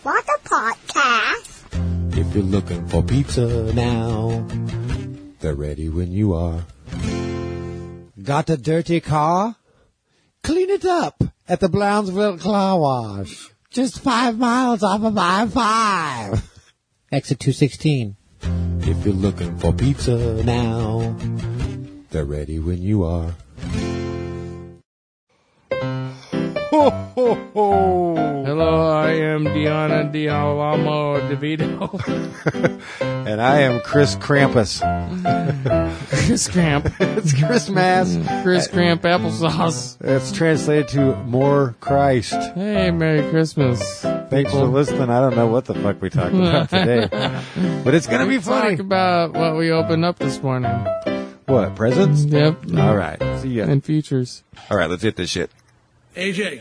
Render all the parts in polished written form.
What a podcast. If you're looking for pizza now, they're ready when you are. Got a dirty car? Clean it up at the Brownsville Car Wash. Just 5 miles off of I-5. Exit 216. If you're looking for pizza now, they're ready when you are. Ho, ho, ho. Hello, I am Deanna Dialamo DeVito. And I am Chris Krampus. Chris Cramp. It's Christmas. Chris Cramp applesauce. It's translated to more Christ. Hey, Merry Christmas. Thanks for listening. I don't know what the fuck we talked about today, but it's going to be funny. Talk about what we opened up this morning. What, presents? Yep. All right. See ya. And futures. All right, let's hit this shit. AJ.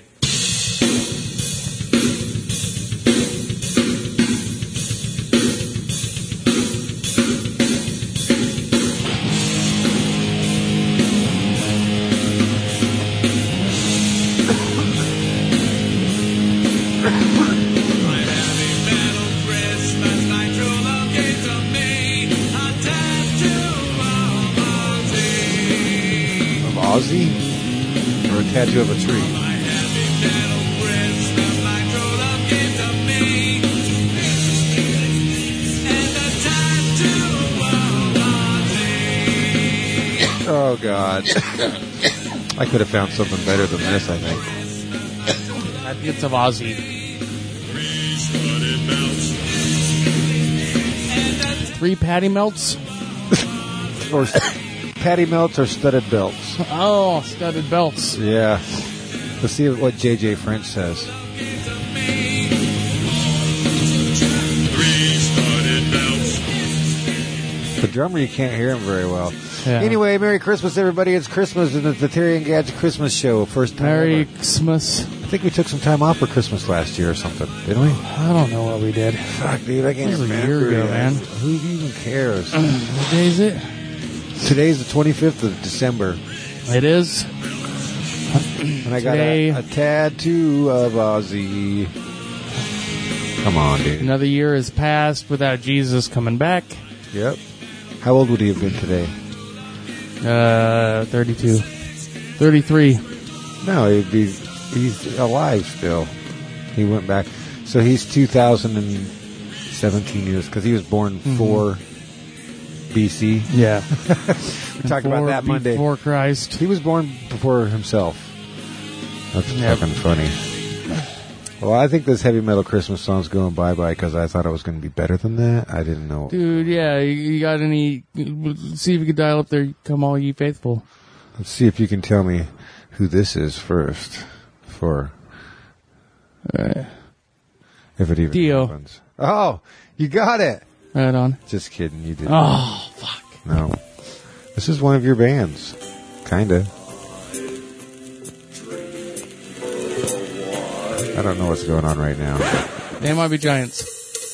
Ozzy? Or a tattoo of a tree? Oh, God. I could have found something better than this, I think. I think it's of Ozzy. 3 patty melts? Or patty melts or studded belts. Oh, studded belts. Yeah. Let's see what J.J. French says. The drummer, you can't hear him very well. Yeah. Anyway, Merry Christmas, everybody. It's Christmas, and it's the Terry and Gadget Christmas show. First time Merry ever. Christmas. I think we took some time off for Christmas last year or something, didn't we? I don't know what we did. Fuck, dude, I can't It was a remember. year ago, man. Who even cares? What day is it? Today's the 25th of December. It is. And I got Today- a tattoo of Ozzy. Come on, dude. Another year has passed without Jesus coming back. Yep. How old would he have been today? 32. 33. No, he's alive still. He went back. So he's 2017 years, because he was born 4 BC. Yeah. We talked about that Monday. Before Christ. He was born before himself. That's Yep. fucking funny. Well, I think this heavy metal Christmas song's going bye-bye because I thought it was going to be better than that. I didn't know. Dude, yeah, you got any... See if you can dial up there, Come All Ye Faithful. Let's see if you can tell me who this is first. If it even Dio. happens. Oh, you got it. Right on. Just kidding, you didn't. Oh, fuck. No. This is one of your bands. Kinda. I don't know what's going on right now. They might be giants.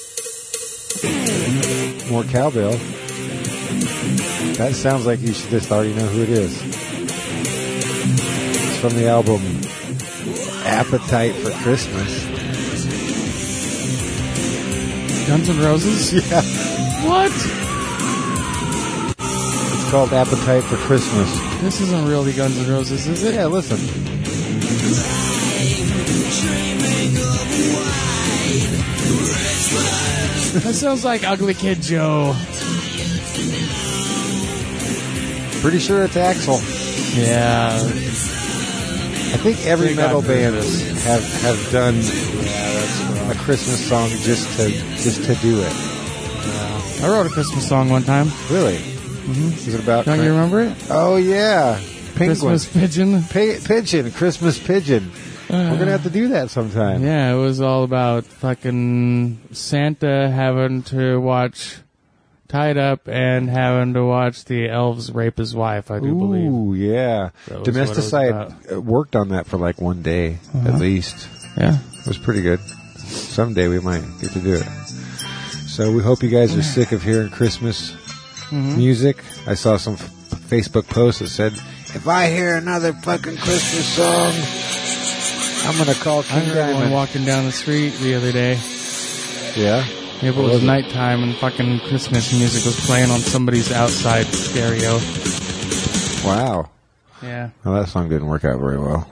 More cowbell. That sounds like you should just already know who it is. It's from the album Appetite for Christmas. Guns N' Roses? Yeah. What? It's called Appetite for Christmas. This isn't really Guns N' Roses, is it? Yeah, listen. That sounds like Ugly Kid Joe. Pretty sure it's Axl. Yeah. I think every They metal got band versions. have done a Christmas song just to do it. I wrote a Christmas song one time. Really? Mm-hmm. Is it about? Don't you remember it? Oh yeah, Penguin. Christmas Pigeon. Pigeon, Christmas pigeon. We're gonna have to do that sometime. Yeah, it was all about fucking Santa having to watch Tied Up and having to watch the elves rape his wife, I do believe. Ooh, yeah. That was what it was Domesticide worked on that for like one day at least. Yeah. It was pretty good. Someday we might get to do it. So we hope you guys are sick of hearing Christmas music. I saw some Facebook posts that said, if I hear another fucking Christmas song, I'm going to call I King heard one Diamond. walking down the street the other day. Yeah? Maybe it was nighttime and fucking Christmas music was playing on somebody's outside stereo. Wow. Yeah. Well, that song didn't work out very well.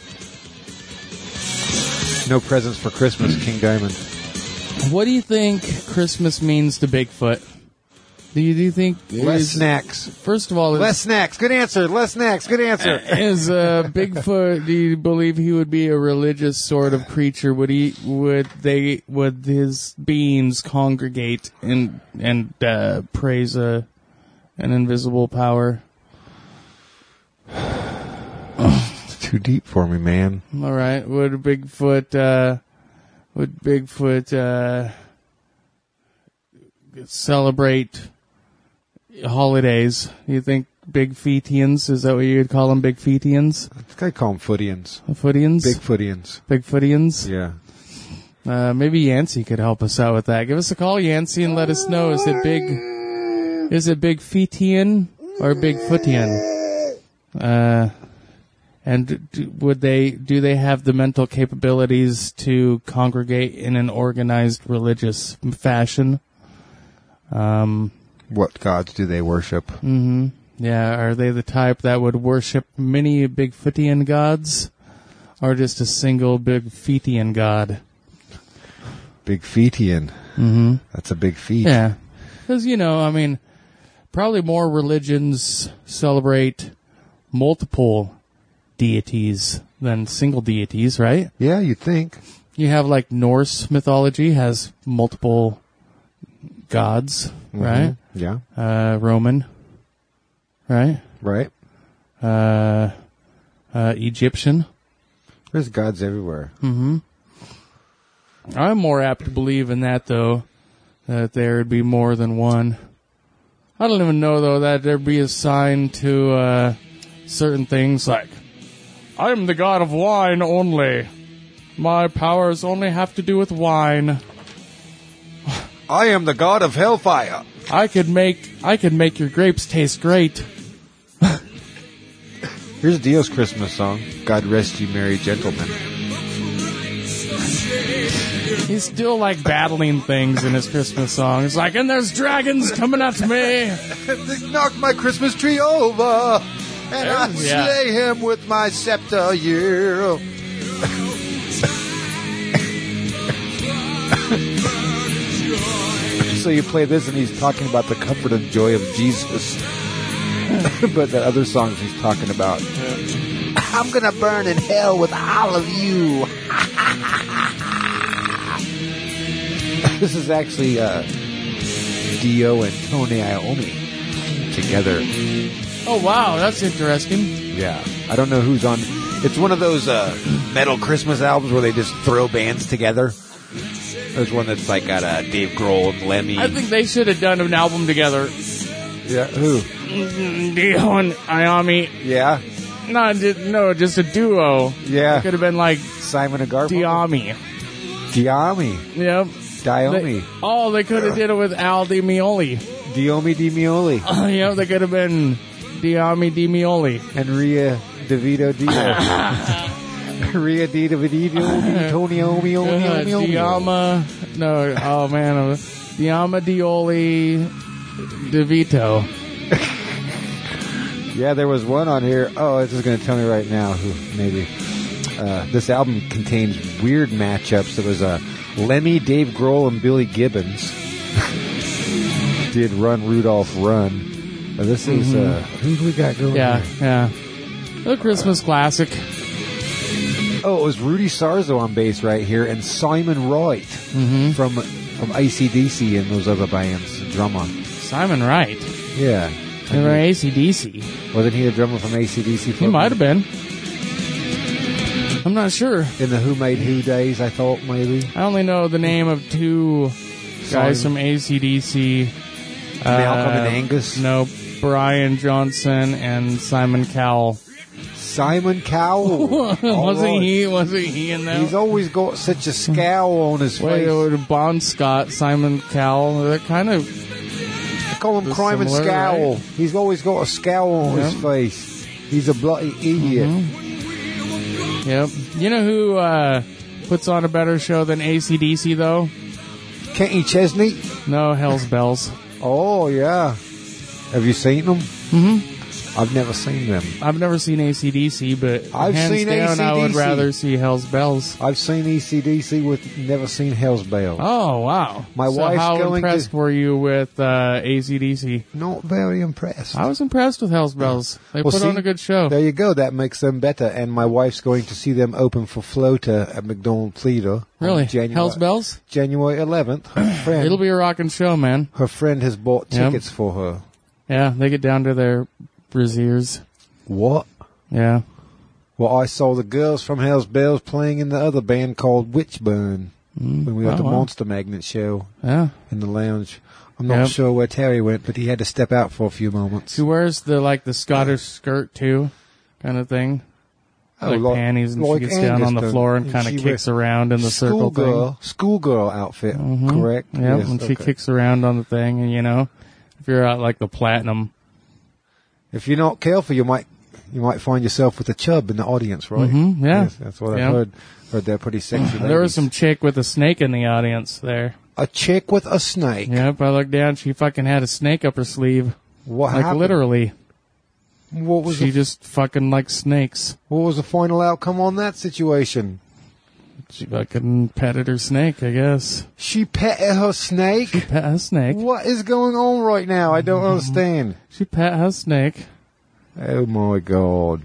No presents for Christmas, King Diamond. What do you think Christmas means to Bigfoot? Do you think... Less snacks. First of all... Less snacks. Good answer. Less snacks. Good answer. Is Bigfoot, do you believe he would be a religious sort of creature? Would his beings congregate and praise an invisible power? It's too deep for me, man. All right. Would Bigfoot celebrate holidays? Do you think Big Feetians, is that what you would call them, Big Feetians? I think I'd call them Footians. Footians? Big Footians. Big Footians? Yeah. Maybe Yancey could help us out with that. Give us a call, Yancey, and let us know. Is it Big Feetian or Big Footian? And do they have the mental capabilities to congregate in an organized religious fashion? What gods do they worship? Mm-hmm. Yeah, are they the type that would worship many Bigfootian gods, or just a single Bigfeetian god? Bigfeetian. Mm-hmm. That's a big feat. Yeah, because probably more religions celebrate multiple deities than single deities, right? Yeah, you'd think. You have like Norse mythology has multiple gods, right? Yeah. Roman, right? Right. Egyptian. There's gods everywhere. Mm-hmm. I'm more apt to believe in that, though, that there would be more than one. I don't even know, though, that there'd be assigned to certain things like, I'm the god of wine only. My powers only have to do with wine. I am the god of hellfire. I could make your grapes taste great. Here's Dio's Christmas song. God rest you, merry gentlemen. He's still like battling things in his Christmas song. It's like, and there's dragons coming at me. They knocked my Christmas tree over, and I slay him with my scepter, yeah. So you play this and he's talking about the comfort and joy of Jesus. But the other songs he's talking about, I'm gonna burn in hell with all of you. This is actually Dio and Tony Iommi together. Oh wow, that's interesting. Yeah, I don't know who's on. It's one of those metal Christmas albums where they just throw bands together. There's one that's like got Dave Grohl and Lemmy. I think they should have done an album together. Yeah, who? Dio and Iommi. Yeah. No, just a duo. Yeah. It could have been like Simon and Garfunkel. Diami. Yep. Diomi. They could have did it with Al Di Meoli. Diomi Di Meoli. Yeah, they could have been Diami Di Meoli. And Ria DeVito Dio. Ria Di DeVito Tony Iommi. Diama. No, oh man. Diama Dioli DeVito. Yeah, there was one on here. Oh, it's just going to tell me right now who maybe. This album contains weird matchups. There was Lemmy, Dave Grohl, and Billy Gibbons. Did Run, Rudolph, Run. This is, who do we got going here? Yeah. The Christmas classic. Oh, it was Rudy Sarzo on bass right here, and Simon Wright from AC/DC and those other bands, drummer. Simon Wright? Yeah. They were AC/DC. Wasn't he the drummer from AC/DC? He might have been. I'm not sure. In the Who Made Who days, I thought maybe. I only know the name of two guys from AC/DC. Malcolm and Angus? No, Brian Johnson and Simon Cowell. Simon Cowell? Wasn't he in that? He's always got such a scowl on his face. Wait, Bon Scott, Simon Cowell, they're kind of... I call him Crime and Scowl. Right? He's always got a scowl on his face. He's a bloody idiot. Yep. You know who puts on a better show than AC/DC, though? Kenny Chesney? No, Hell's Bells. Oh, yeah. Have you seen them? Mm-hmm. I've never seen them. I've never seen AC/DC, but I've hands seen down, I would AC/DC. rather see Hell's Bells. I've seen ECDC with never seen Hell's Bells. Oh, wow. My so wife's how going impressed to- were you with AC/DC? Not very impressed. I was impressed with Hell's Bells. They Well, put see, on a good show. There you go. That makes them better. And my wife's going to see them open for Flota at McDonald's Theater. on Really? January, Hell's Bells? January 11th. Her friend, It'll be a rocking show, man. her friend has bought Yep. tickets for her. Yeah, they get down to their brassieres. What? Yeah. Well, I saw the girls from Hell's Bells playing in the other band called Witchburn when we were at the wow. Monster Magnet show Yeah. in the lounge. I'm not Yep. sure where Terry went, but he had to step out for a few moments. She wears the Scottish skirt too, kind of thing. Like panties, and she gets down Angus on the does. floor and And kind of she kicks around in the circle thing. Schoolgirl outfit, correct? Yeah, Yes, and she okay. kicks around on the thing, and if you're out like the platinum. If you're not careful, you might find yourself with a chub in the audience, right? Mhm, yeah. Yes, that's what Yeah. I heard. Heard they're pretty sexy. There was ladies. some chick with a snake in the audience there. A chick with a snake. Yep, I looked down. She fucking had a snake up her sleeve, What like happened? literally. What was She the, just fucking likes snakes. what was the final outcome on that situation? She fucking petted her snake, I guess. She petted her snake. Pet a snake. What is going on right now? I don't understand. She pet her snake. Oh my god.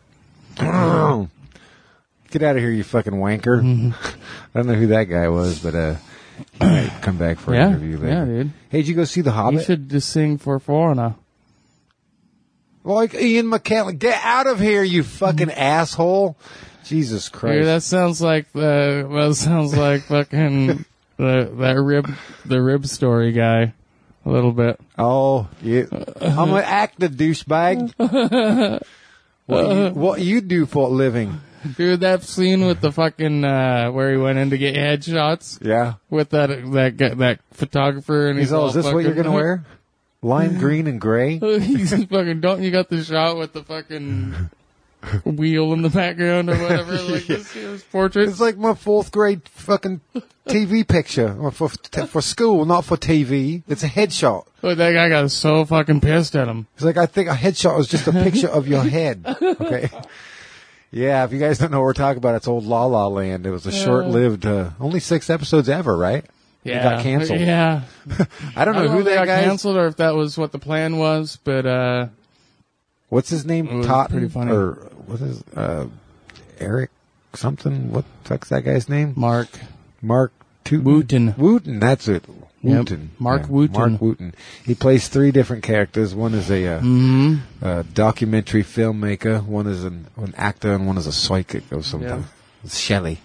Get out of here, you fucking wanker. I don't know who that guy was, but he might come back for an Yeah, interview later. yeah, dude. Hey, did you go see The You Hobbit? should just sing for Foreigner. Like Ian McKellen. Get out of here, you fucking asshole. Jesus Christ. Dude, that sounds like fucking the rib story guy, a little bit. Oh, yeah. I'm an actor, douchebag. What you do for a living? Dude, that scene with the fucking where he went in to get headshots Yeah. with that photographer, and He's all, is this what you're going to wear? Lime green and gray? He's fucking. Don't you got the shot with the fucking wheel in the background or whatever? Like this year's portrait. It's like my fourth grade fucking TV picture. Or for school, not for TV. It's a headshot. Look, that guy got so fucking pissed at him. It's like, I think a headshot was just a picture of your head. Okay. Yeah, if you guys don't know what we're talking about, it's old La La Land. It was a short-lived, only 6 episodes ever, right? Yeah, It got canceled. Yeah, I don't know who they that got guy is. canceled or if that was what the plan was, but What's his name? It was Totten? pretty funny. Or what is Eric something? What the fuck's that guy's name? Mark Wooten. Wooten, that's it. Yep. Wooten. Mark Wooten. Mark Wooten. He plays 3 different characters. One is a documentary filmmaker. One is an actor, and one is a psychic or something. Yeah. It's Shelley.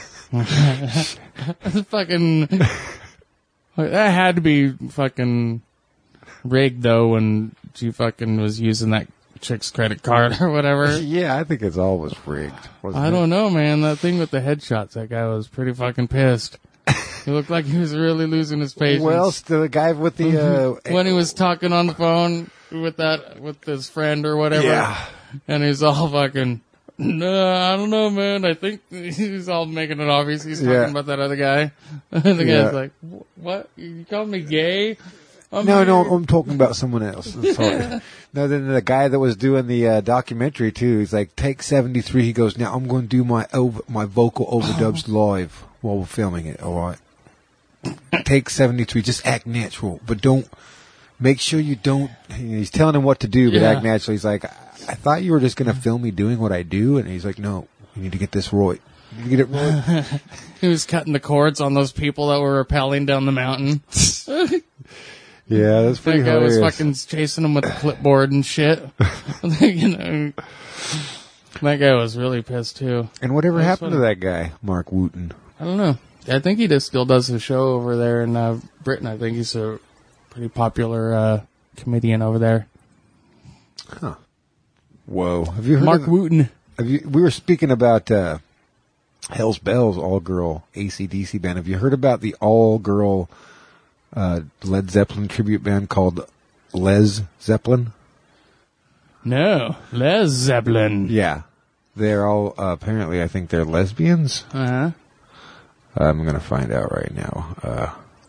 fucking that had to be fucking rigged though when she fucking was using that chick's credit card or whatever. Yeah, I think it's always rigged. I don't know, man. That thing with the headshots, that guy was pretty fucking pissed. He looked like he was really losing his patience. Well, the guy with the when he was talking on the phone with his friend or whatever, yeah. and he's all fucking, no, I don't know, man. I think he's all making it obvious he's talking Yeah. about that other guy. And the Yeah. guy's like, what? You call me gay? No, I'm talking about someone else. I'm sorry. No, then the guy that was doing the documentary too. He's like, take 73. He goes, now I'm going to do my vocal overdubs live while we're filming it. All right. Take 73. Just act natural, but don't. Make sure you don't. He's telling him what to do, but Yeah. act naturally. He's like, I thought you were just going to film me doing what I do, and he's like, no, you need to get this right. You need to get it right. He was cutting the cords on those people that were rappelling down the mountain. Yeah, that's pretty That guy was hilarious. fucking chasing him with a clipboard and shit. That guy was really pissed too. And whatever That's happened to funny. that guy, Mark Wooten? I don't know. I think he still does a show over there in Britain. I think he's a pretty popular comedian over there. Huh. Whoa. Have you heard Mark of, Wooten. we were speaking about Hell's Bells all-girl AC/DC band. Have you heard about the all-girl Led Zeppelin tribute band called Les Zeppelin? No, Les Zeppelin. Yeah. They're all, apparently, I think they're lesbians. Uh-huh. I'm going to find out right now.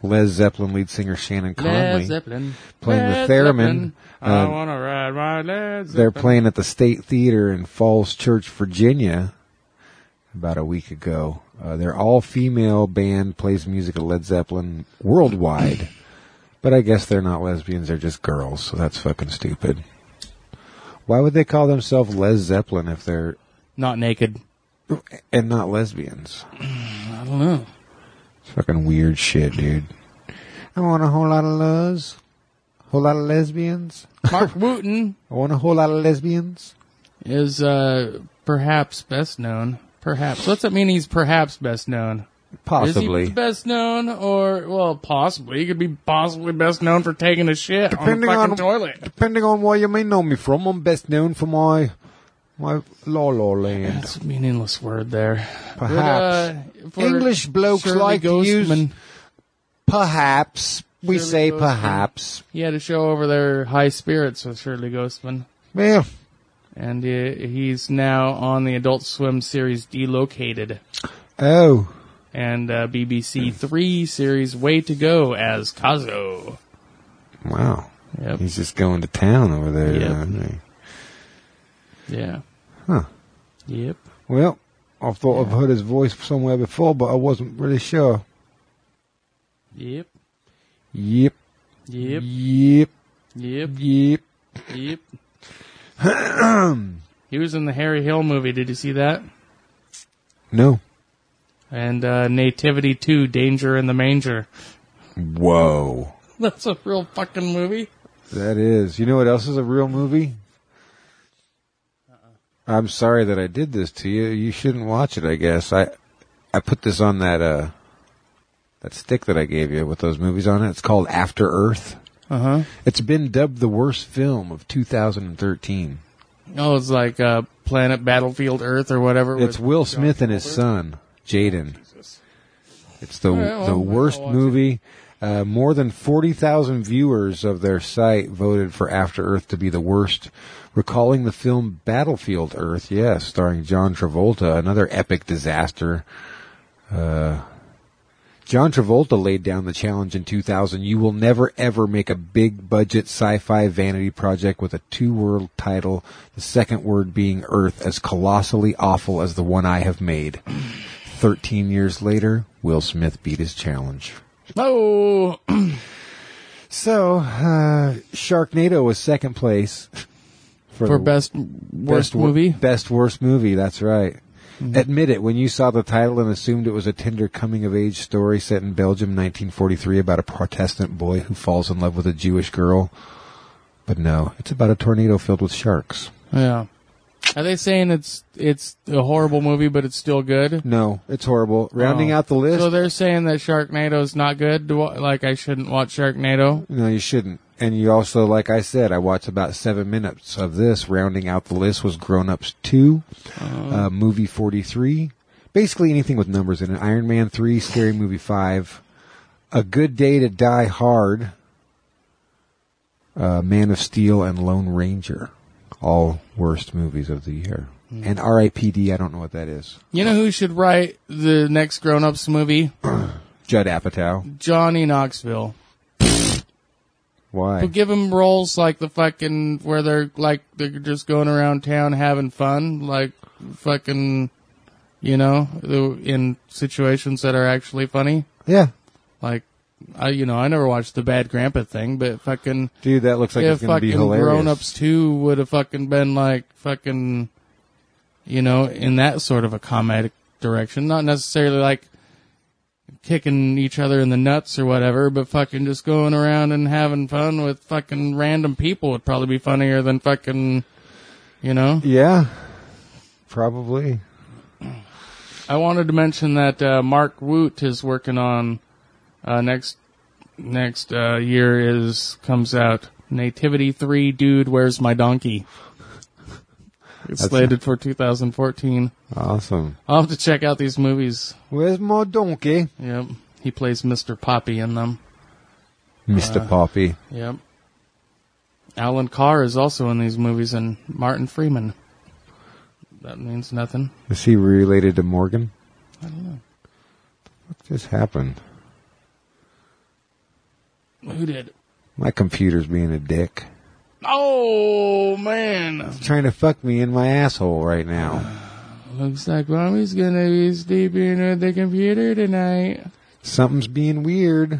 Les Zeppelin lead singer Shannon Conley Led Zeppelin. playing Led the theremin. Zeppelin. I want to ride my Led Zeppelin. They're playing at the State Theater in Falls Church, Virginia, about a week ago. Their all-female band plays music of Led Zeppelin worldwide. But I guess they're not lesbians, they're just girls, so that's fucking stupid. Why would they call themselves Les Zeppelin if they're... Not naked. And not lesbians? I don't know. It's fucking weird shit, dude. I want a whole lot of loves. Whole lot of lesbians. Mark Wooten I want a whole lot of lesbians. is perhaps best known. Perhaps. What's that mean he's perhaps best known? Possibly. Is he best known or, well, possibly. He could be possibly best known for taking a shit Depending on the fucking on- toilet. Depending on where you may know me from, I'm best known for my La La Land. That's a meaningless word there. Perhaps. But, for English blokes Shirley like to use Ghostman, perhaps. We Shirley say Ghostman. perhaps. he had a show over there, High Spirits with Shirley Ghostman. Well, And he's now on the Adult Swim series Delocated. oh. And BBC 3 series Way to Go as Kazo. Wow. Yep. He's just going to town over there. Yep. Isn't he? Yeah. Huh. Yep. Well, I thought I've heard his voice somewhere before, but I wasn't really sure. Yep. Yep. Yep. Yep. Yep. Yep. Yep. He was in the Harry Hill movie. Did you see that? No. And Nativity 2, Danger in the Manger. Whoa. That's a real fucking movie. That is. You know what else is a real movie? I'm sorry that I did this to you. You shouldn't watch it, I guess. I put this on that stick that I gave you with those movies on it. It's called After Earth. Uh-huh. It's been dubbed the worst film of 2013. Oh, it's like Planet Battlefield Earth or whatever. It's with Will John Smith and his Travolta. son, Jaden. It's the right, well, the worst I'll watch movie. More than 40,000 viewers of their site voted for After Earth to be the worst, recalling the film Battlefield Earth, yes, starring John Travolta, another epic disaster. John Travolta laid down the challenge in 2000. You will never ever make a big budget sci-fi vanity project with a two-word title, the second word being Earth, as colossally awful as the one I have made. 13 years later, Will Smith beat his challenge. Oh! So, Sharknado was second place For the best worst movie? Best worst movie, that's right. Mm-hmm. Admit it, when you saw the title and assumed it was a tender coming-of-age story set in Belgium in 1943 about a Protestant boy who falls in love with a Jewish girl. But no, it's about a tornado filled with sharks. Yeah. Are they saying it's a horrible movie, but it's still good? No, it's horrible. Rounding Oh. out the list... So they're saying that Sharknado's not good? Like I shouldn't watch Sharknado? No, you shouldn't. And you also, like I said, I watched about 7 minutes of this. Rounding out the list was Grown Ups 2, Movie 43, basically anything with numbers in it. Iron Man 3, Scary Movie 5, A Good Day to Die Hard, Man of Steel, and Lone Ranger. All worst movies of the year. And R.I.P.D., I don't know what that is. You know who should write the next Grown Ups movie? Judd Apatow. Johnny Knoxville. Why? But give him roles like the fucking, where they're just going around town having fun, like fucking, you know, in situations that are actually funny. Yeah. Like, I never watched the Bad Grandpa thing, but fucking, Dude, that looks like if it's going to be fucking hilarious. Grown Ups 2 would have fucking been like fucking, you know, in that sort of a comedic direction. Not necessarily like kicking each other in the nuts or whatever, but fucking just going around and having fun with fucking random people would probably be funnier than fucking, you know? Yeah. Probably. I wanted to mention that Mark Woot is working on next year comes out Nativity 3, Dude, Where's My Donkey? It's slated for 2014. Awesome. I'll have to check out these movies. Where's my donkey? Yep. He plays Mr. Poppy in them. Mr. Poppy. Yep. Alan Carr is also in these movies, and Martin Freeman. That means nothing. Is he related to Morgan? I don't know. What just happened? Who did? My computer's being a dick. Oh, man. It's trying to fuck me in my asshole right now. Looks like Mommy's gonna be sleeping with the computer tonight. Something's being weird.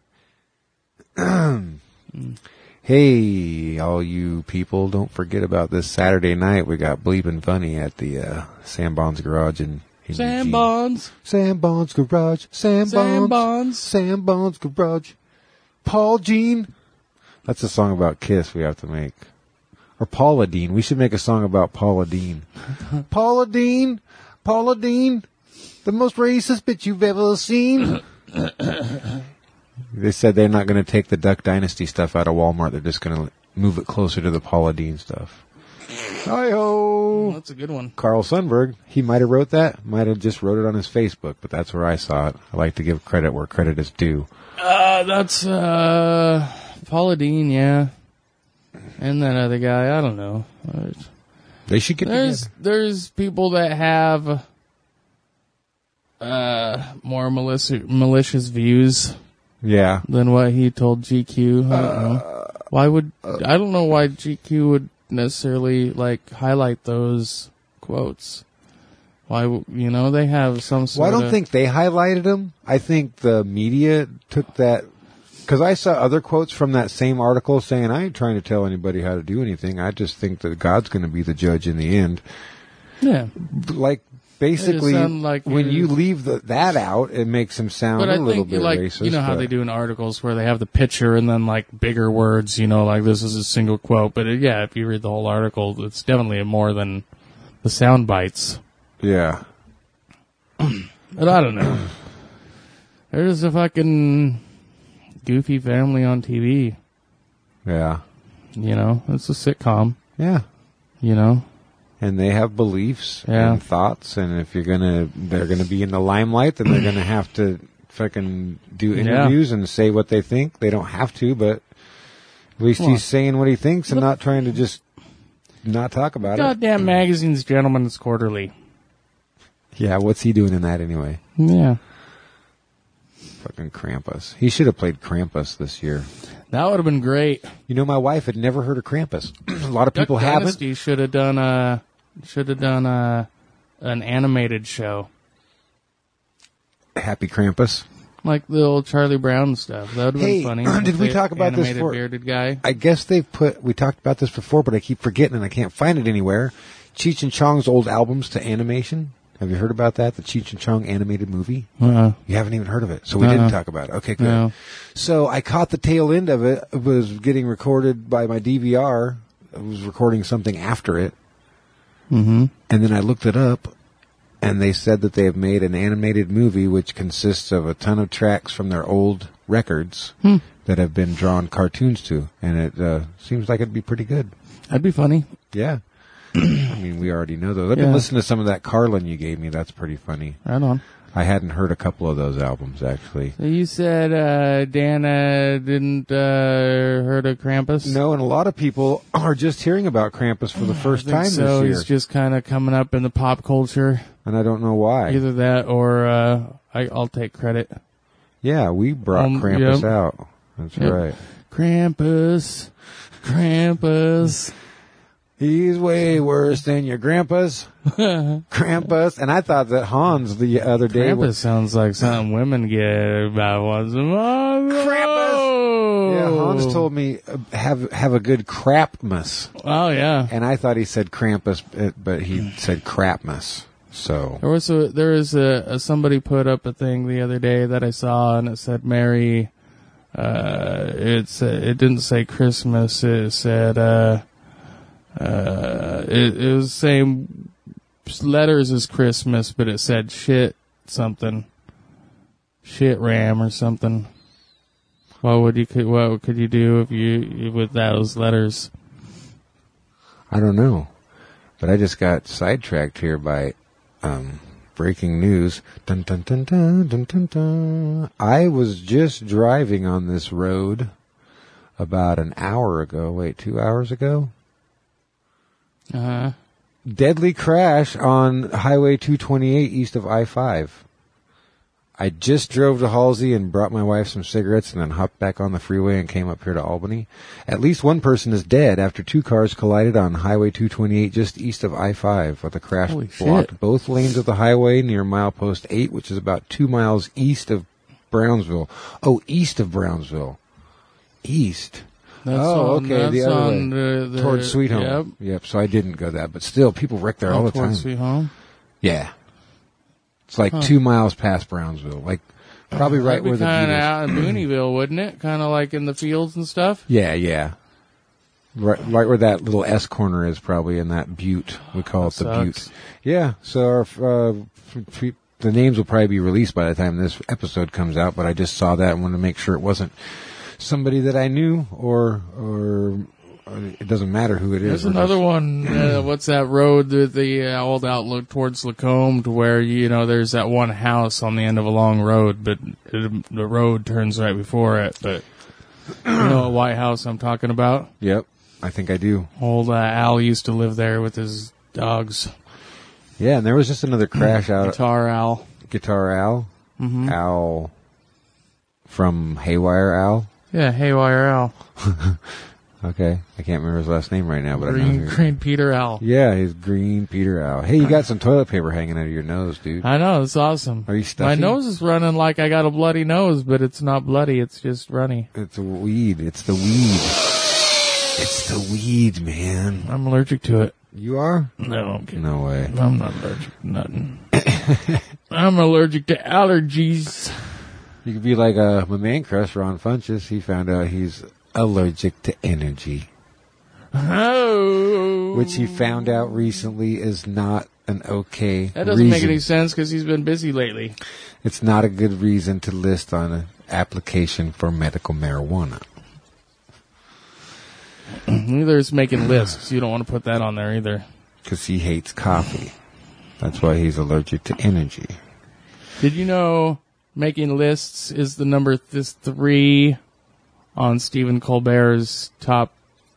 Hey, all you people, don't forget about this Saturday night. We got Bleepin' Funny at the Sam Bond's Garage in Sam Eugene. Bonds. Sam Bond's Garage. Sam Bond's Garage. Paul Jean. That's a song about Kiss we have to make. Or Paula Deen. We should make a song about Paula Deen. Paula Deen. The most racist bitch you've ever seen. They said they're not going to take the Duck Dynasty stuff out of Walmart. They're just going to move it closer to the Paula Deen stuff. Hi-ho! That's a good one. Carl Sundberg, he might have wrote that. Might have just wrote it on his Facebook, but that's where I saw it. I like to give credit where credit is due. That's Paula Deen, yeah. And that other guy, I don't know. They should get together. There's people that have more malicious views. Yeah. Than what he told GQ. I don't know. I don't know why GQ would necessarily highlight those quotes. Why, they have some sort of... Well, I don't think they highlighted them. I think the media took that... Because I saw other quotes from that same article saying, I ain't trying to tell anybody how to do anything. I just think that God's going to be the judge in the end. Yeah. Basically, when you leave that out, it makes him sound a little bit racist. You know how they do in articles where they have the picture and then bigger words, this is a single quote. But if you read the whole article, it's definitely more than the sound bites. Yeah. But I don't know. There's a fucking goofy family on TV. Yeah. It's a sitcom. Yeah. And they have beliefs and thoughts, and if they're gonna be in the limelight, then they're gonna have to fucking do interviews and say what they think. They don't have to, but at least he's saying what he thinks and not trying to just not talk about it. Goddamn magazine's Gentleman's Quarterly. Yeah, what's he doing in that anyway? Yeah. Fucking Krampus. He should have played Krampus this year. That would have been great. My wife had never heard of Krampus. A lot of people haven't. Dynasty should have done an animated show. Happy Krampus. Like the old Charlie Brown stuff. That would have been funny. Did we talk about this before? Bearded guy. I guess we talked about this before, but I keep forgetting and I can't find it anywhere. Cheech and Chong's old albums to animation. Have you heard about that? The Cheech and Chong animated movie? Uh-uh. You haven't even heard of it, so we didn't talk about it. Okay, good. No. So I caught the tail end of it. It was getting recorded by my DVR. I was recording something after it. Mm-hmm. And then I looked it up, and they said that they have made an animated movie which consists of a ton of tracks from their old records that have been drawn cartoons to, and it seems like it'd be pretty good. That'd be funny. Yeah. I mean, we already know those. I've been listening to some of that Carlin you gave me. That's pretty funny. Right on. I hadn't heard a couple of those albums, actually. So you said Dana didn't heard of Krampus? No, and a lot of people are just hearing about Krampus for the first time this year. He's just kind of coming up in the pop culture. And I don't know why. Either that or I'll take credit. Yeah, we brought Krampus out. That's right. Krampus. He's way worse than your grandpa's. Krampus. And I thought that Hans the other day... Krampus sounds like something women get about once a month. Krampus! Yeah, Hans told me have a good crapmas. Oh, yeah. And I thought he said Krampus, but he said crapmas. So there was somebody put up a thing the other day that I saw, and it said Merry... it didn't say Christmas. It said... it was the same letters as Christmas, but it said shit ram or something. What could you do if you with those letters? I don't know, but I just got sidetracked here by breaking news. Dun, dun, dun, dun, dun, dun, dun. I was just driving on this road about an hour ago. Wait, 2 hours ago? Uh-huh. Deadly crash on Highway 228 east of I-5. I just drove to Halsey and brought my wife some cigarettes and then hopped back on the freeway and came up here to Albany. At least one person is dead after 2 cars collided on Highway 228 just east of I-5 with a crash blocked both lanes of the highway near milepost 8, which is about 2 miles east of Brownsville. Oh, east of Brownsville. East. That's okay. The other on way. Towards Sweet Home. Yep. So I didn't go that, but still, people wreck there all the time. Towards Sweet Home? Yeah. It's like 2 miles past Brownsville. Like, probably right where the kind of Butte is. out in Booneyville, wouldn't it? Kind of like in the fields and stuff? Yeah. Right where that little S corner is, probably in that Butte. We call it the Butte. Yeah. So our, the names will probably be released by the time this episode comes out, but I just saw that and wanted to make sure it wasn't somebody that I knew or it doesn't matter who it is. There's another one. What's that road? The old outlook towards Lacombe, to where there's that one house on the end of a long road, but the road turns right before it. But you know what White House I'm talking about? Yep, I think I do. Old Al used to live there with his dogs. Yeah, and there was just another crash out. Guitar Al. Mm-hmm. Al from Haywire Al. Yeah, Haywire Al. Okay, I can't remember his last name right now, but I know. Green Peter Al. Yeah, he's Green Peter Al. Hey, you got some toilet paper hanging out of your nose, dude. I know, it's awesome. Are you stuffy? My nose is running like I got a bloody nose, but it's not bloody, it's just runny. It's a weed. It's the weed. It's the weed, man. I'm allergic to it. You are? No. No way. I'm not allergic to nothing. I'm allergic to allergies. You could be like my man crush, Ron Funches. He found out he's allergic to energy. Oh. Which he found out recently is not an okay That doesn't reason. make any sense because he's been busy lately. It's not a good reason to list on an application for medical marijuana. Neither is making lists. You don't want to put that on there either. Because he hates coffee. That's why he's allergic to energy. Did you know making lists is the number 3 on Stephen Colbert's top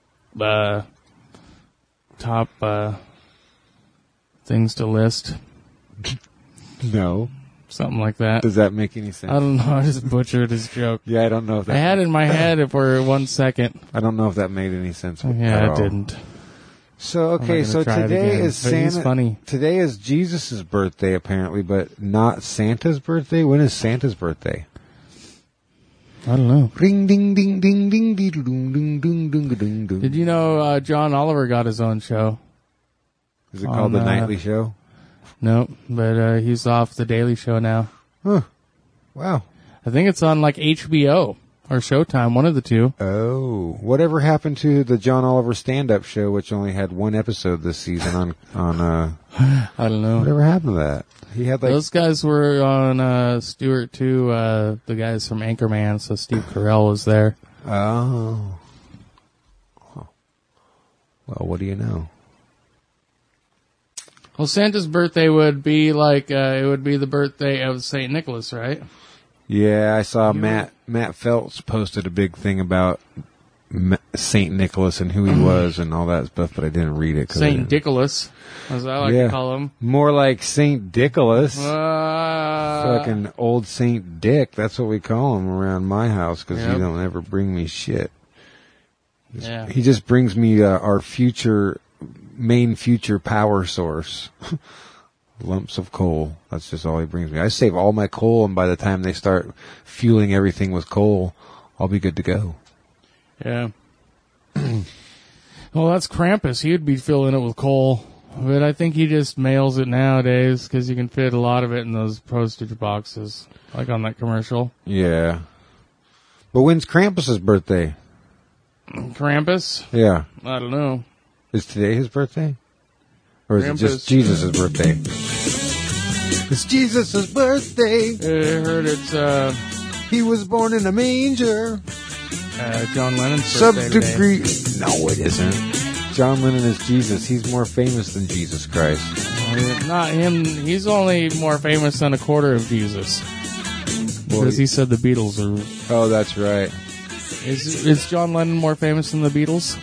things to list? No. Something like that. Does that make any sense? I don't know. I just butchered his joke. Yeah, I don't know if that... I had it in my head for 1 second. I don't know if that made any sense. Yeah, it didn't. So, okay, so today is Santa... funny. Today is Jesus' birthday, apparently, but not Santa's birthday? When is Santa's birthday? I don't know. Ring, ding, ding, ding, ding, ding, ding, ding, ding, ding, ding, ding. Did you know John Oliver got his own show? Is it called The Nightly Show? Nope, but he's off The Daily Show now. Huh. Wow. I think it's on like HBO or Showtime, one of the two. Oh. Whatever happened to the John Oliver stand-up show, which only had 1 episode this season on I don't know. Whatever happened to that? He had like... Those guys were on Stewart too, the guys from Anchorman, so Steve Carell was there. Oh. Huh. Well, what do you know? Well, Santa's birthday would be like, it would be the birthday of St. Nicholas, right? Yeah, I saw Matt Phelps posted a big thing about St. Nicholas and who he was and all that stuff, but I didn't read it. St. Dickolas, as I like to call him. More like St. Dickolas. Fucking old St. Dick. That's what we call him around my house because he don't ever bring me shit. Yeah. He just brings me our main future power source. Lumps of coal. That's just all he brings me. I save all my coal, and by the time they start fueling everything with coal, I'll be good to go. Yeah. Well, that's Krampus. He would be filling it with coal. But I think he just mails it nowadays because you can fit a lot of it in those postage boxes, like on that commercial. Yeah. But when's Krampus's birthday? Krampus? Yeah. I don't know. Is today his birthday? Or is Krampus. it just Jesus' birthday? It's Jesus' birthday. I heard it's, he was born in a manger. John Lennon's birthday Sub-degree. today. No, it isn't. John Lennon is Jesus. He's more famous than Jesus Christ. Not him. He's only more famous than a quarter of Jesus. Because he said the Beatles are... Oh, that's right. Is John Lennon more famous than the Beatles?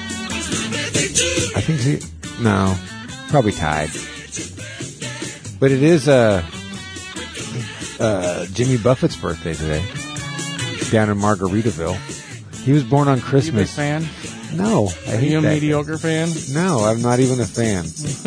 I think no, probably tied. But it is Jimmy Buffett's birthday today. Down in Margaritaville. He was born on Are you a big Christmas. fan? No, I Are hate you a that. mediocre fan? No, I'm not even a fan.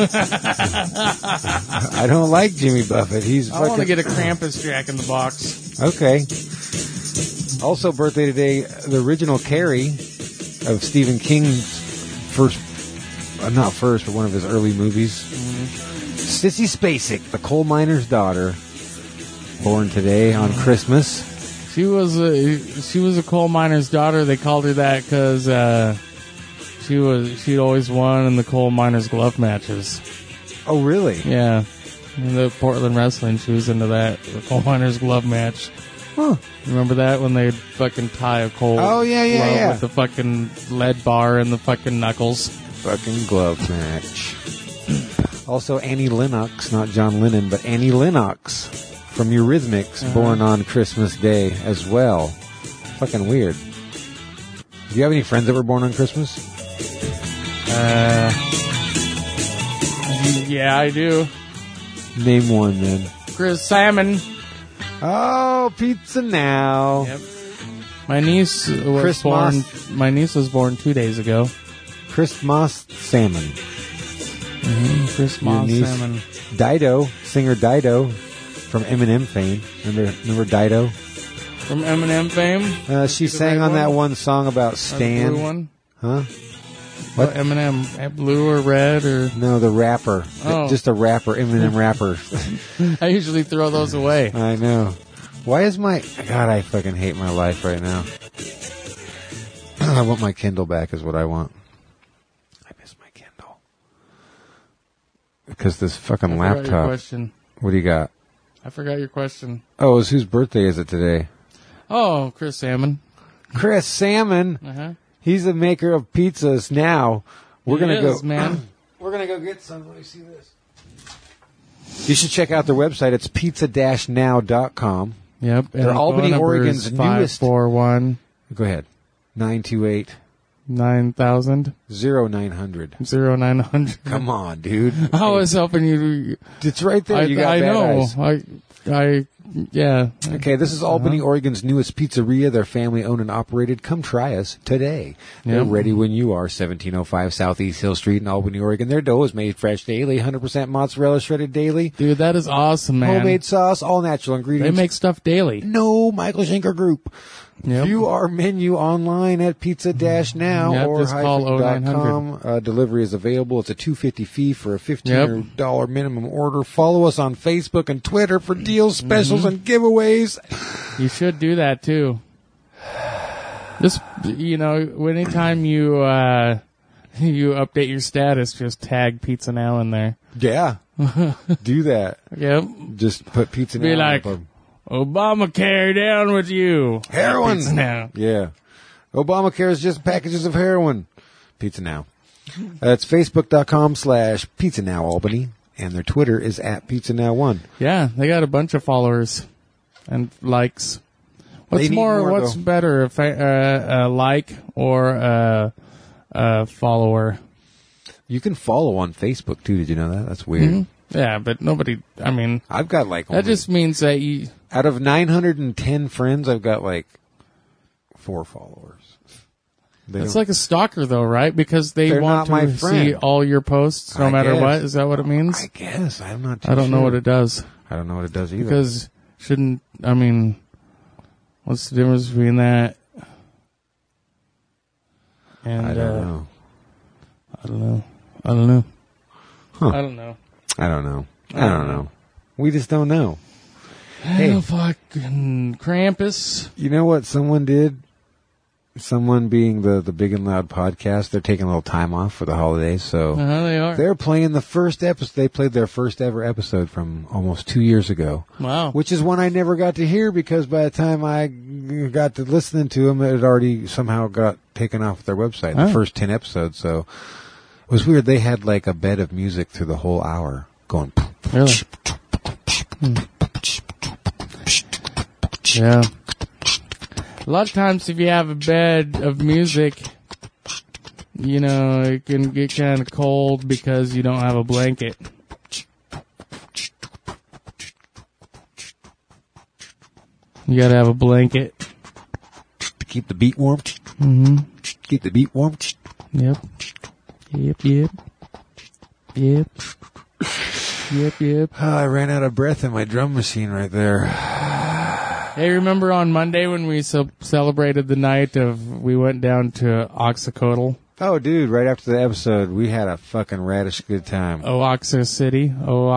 I don't like Jimmy Buffett. He's I want to fucking... get a Krampus Jack in the Box. Okay. Also, birthday today, the original Carrie of Stephen King's not first, but one of his early movies. Sissy Spacek, the coal miner's daughter, born today on Christmas. She was a coal miner's daughter. They called her that because she'd always won in the coal miner's glove matches. Oh, really? Yeah, in the Portland wrestling, she was into that, the coal miner's glove match. Huh. Remember that when they'd fucking tie a coal Oh, yeah, glove with the fucking lead bar and the fucking knuckles. Fucking glove match. Also, Annie Lennox, not John Lennon, but Annie Lennox from Eurythmics, born on Christmas Day as well. Fucking weird. Do you have any friends that were born on Christmas? Yeah, I do. Name one, then. Chris Salmon. Oh, pizza now. Yep. My niece was Chris born. Moss. My niece was born 2 days ago. Chris Moss Salmon. Chris Your Moss niece. Salmon. Dido, singer Dido from Eminem fame. Remember Dido? From Eminem fame. She The sang red on that one? one song about Or the Stan. blue one. Huh? What Eminem? Blue or red or? No, the rapper. Oh. Just a rapper, Eminem rapper. I usually throw those away. I know. Why is my... God, I fucking hate my life right now. I want my Kindle back is what I want. I miss my Kindle. Because this fucking I forgot your laptop... question. What do you got? I forgot your question. Oh, it's whose birthday is it today? Oh, Chris Salmon. Chris Salmon. Uh-huh. He's the maker of pizzas now. We're He going to is, go... man. We're going to go get some. Let me see this. You should check out their website. It's pizza-now.com. Yep. They're and Albany, phone number Oregon's is newest... 541 Go ahead. 928 9000 0900. 0900. Come on, dude. I was helping you. It's right there. You got I bad know. eyes. Yeah. Okay, this is Albany, Oregon's newest pizzeria. They're family owned and operated. Come try us today. They're Yep. ready when you are. 1705 Southeast Hill Street in Albany, Oregon. Their dough is made fresh daily. 100% mozzarella shredded daily. Dude, that is awesome, man. Homemade sauce, all natural They ingredients. make stuff daily. No Michael Schenker Group. Yep. View our menu online at pizza-now Yep, or just call hyphen.com. Delivery is available. It's a $2.50 fee for a $15 minimum order. Follow us on Facebook and Twitter for deals, specials, and giveaways. You should do that too. Just, anytime you you update your status, just tag Pizza Now in there. Yeah. Do that. Yep. Just put Pizza Now. Be like, up. Obamacare down with you. Heroin. Pizza Now. Yeah. Obamacare is just packages of heroin. Pizza Now. That's Facebook.com/Pizza Now Albany. And their Twitter is at Pizza Now 1. Yeah, they got a bunch of followers and likes. They need more, What's though. better, a like or a follower? You can follow on Facebook too. Did you know that? That's weird. Yeah, but nobody. I mean, I've got like that just means that you. out of 910 friends, I've got like 4 followers. It's like a stalker, though, right? Because they They're want not my to friend. see all your posts, no I matter guess. what. Is that what it means? I guess I'm not. Too I don't know sure. what it does. I don't know what it does either. Because shouldn't I mean? What's the difference between that? And I don't know. I don't know. I don't know. Huh. I don't know. I don't know. I don't know. We just don't know. Hey, Hey. fucking Krampus. You know what someone did? Someone being the Big and Loud podcast, they're taking a little time off for the holidays, so They are. they're playing the first episode. They played their first ever episode from almost 2 years ago. Wow. Which is one I never got to hear because by the time I got to listening to them, it had already somehow got taken off their website, the Oh. first 10 episodes. So it was weird. They had like a bed of music through the whole hour going. Really? Yeah. A lot of times if you have a bed of music, it can get kind of cold because you don't have a blanket. You gotta have a blanket. To keep the beat warm. Mm-hmm. Keep the beat warm. Yep. Yep. I ran out of breath in my drum machine right there. Hey, remember on Monday when we celebrated the night of, we went down to Oxycodal? Oh, dude, right after the episode, we had a fucking radish good time. Oaxaca City.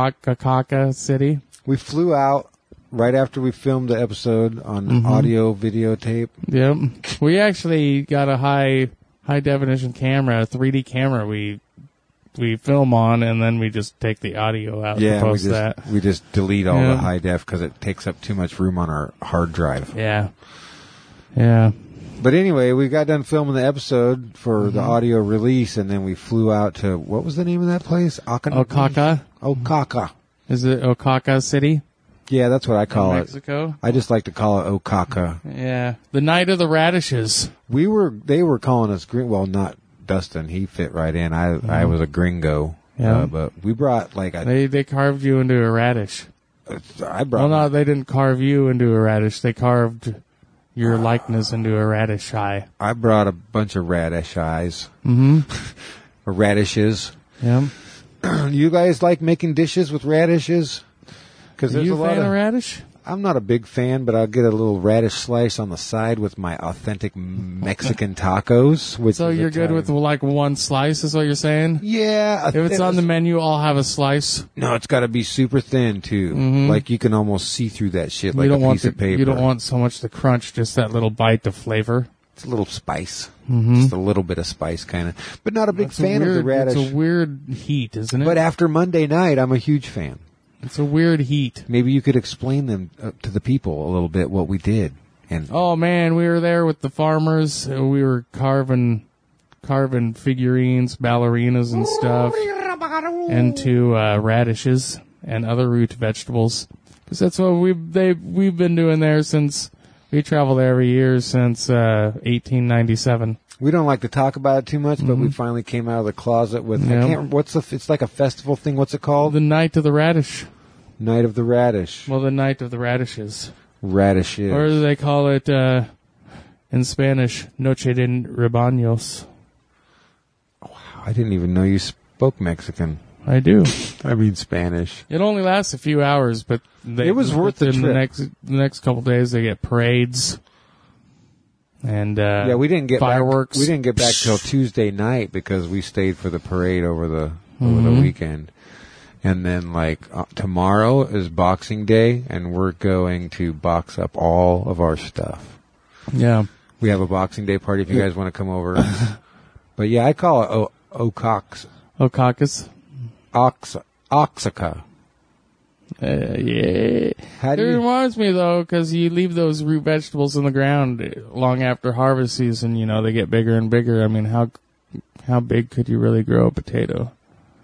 We flew out right after we filmed the episode on audio videotape. Yep. We actually got a high definition camera, a 3D camera we film on, and then we just take the audio out and post that. We just delete all the high def because it takes up too much room on our hard drive. Yeah. Yeah. But anyway, we got done filming the episode for the audio release, and then we flew out to, what was the name of that place? Oaxaca. Oaxaca. Is it Oaxaca City? Yeah, that's what I call it. Mexico? I just like to call it Oaxaca. Yeah. The night of the radishes. They were calling us green. Well, not Dustin. He fit right in. I was a gringo. Yeah. But we brought like a. They carved you into a radish. I brought. Well, no, they didn't carve you into a radish. They carved your likeness into a radish eye. I brought a bunch of radish eyes. Mm-hmm. Or radishes. Yeah. You guys like making dishes with radishes? Because there's you a lot fan of of radish? I'm not a big fan, but I'll get a little radish slice on the side with my authentic Mexican tacos. Which So you're good with like one slice, is what you're saying? Yeah. If it's on the menu, I'll have a slice. No, it's got to be super thin too. Like you can almost see through that shit like a piece of paper. You don't want so much the crunch, just that little bite of flavor. It's a little spice. Just a little bit of spice, kind of. But not a big fan of the radish. It's a weird heat, isn't it? But after Monday night, I'm a huge fan. It's a weird heat. Maybe you could explain them to the people a little bit what we did. And oh man, we were there with the farmers. We were carving figurines, ballerinas, and stuff into radishes and other root vegetables. Because that's what we've been doing there since we travel there every year since 1897. We don't like to talk about it too much, but we finally came out of the closet with it's like a festival thing. What's it called? The Night of the Radish. Night of the Radish. Well, the Night of the Radishes. Radishes. Or they call it in Spanish, Noche de Rebaños. Wow, I didn't even know you spoke Mexican. I do. I mean Spanish. It only lasts a few hours, but it was worth the trip. The next couple days, they get parades. And we didn't get fireworks. We didn't get back till Tuesday night because we stayed for the parade over the weekend. And then tomorrow is Boxing Day, and we're going to box up all of our stuff. Yeah, we have a Boxing Day party if you guys want to come over. But yeah, I call it Oaxaca. Oaxaca. Yeah. It reminds me, though, because you leave those root vegetables in the ground long after harvest season, they get bigger and bigger. I mean, how big could you really grow a potato?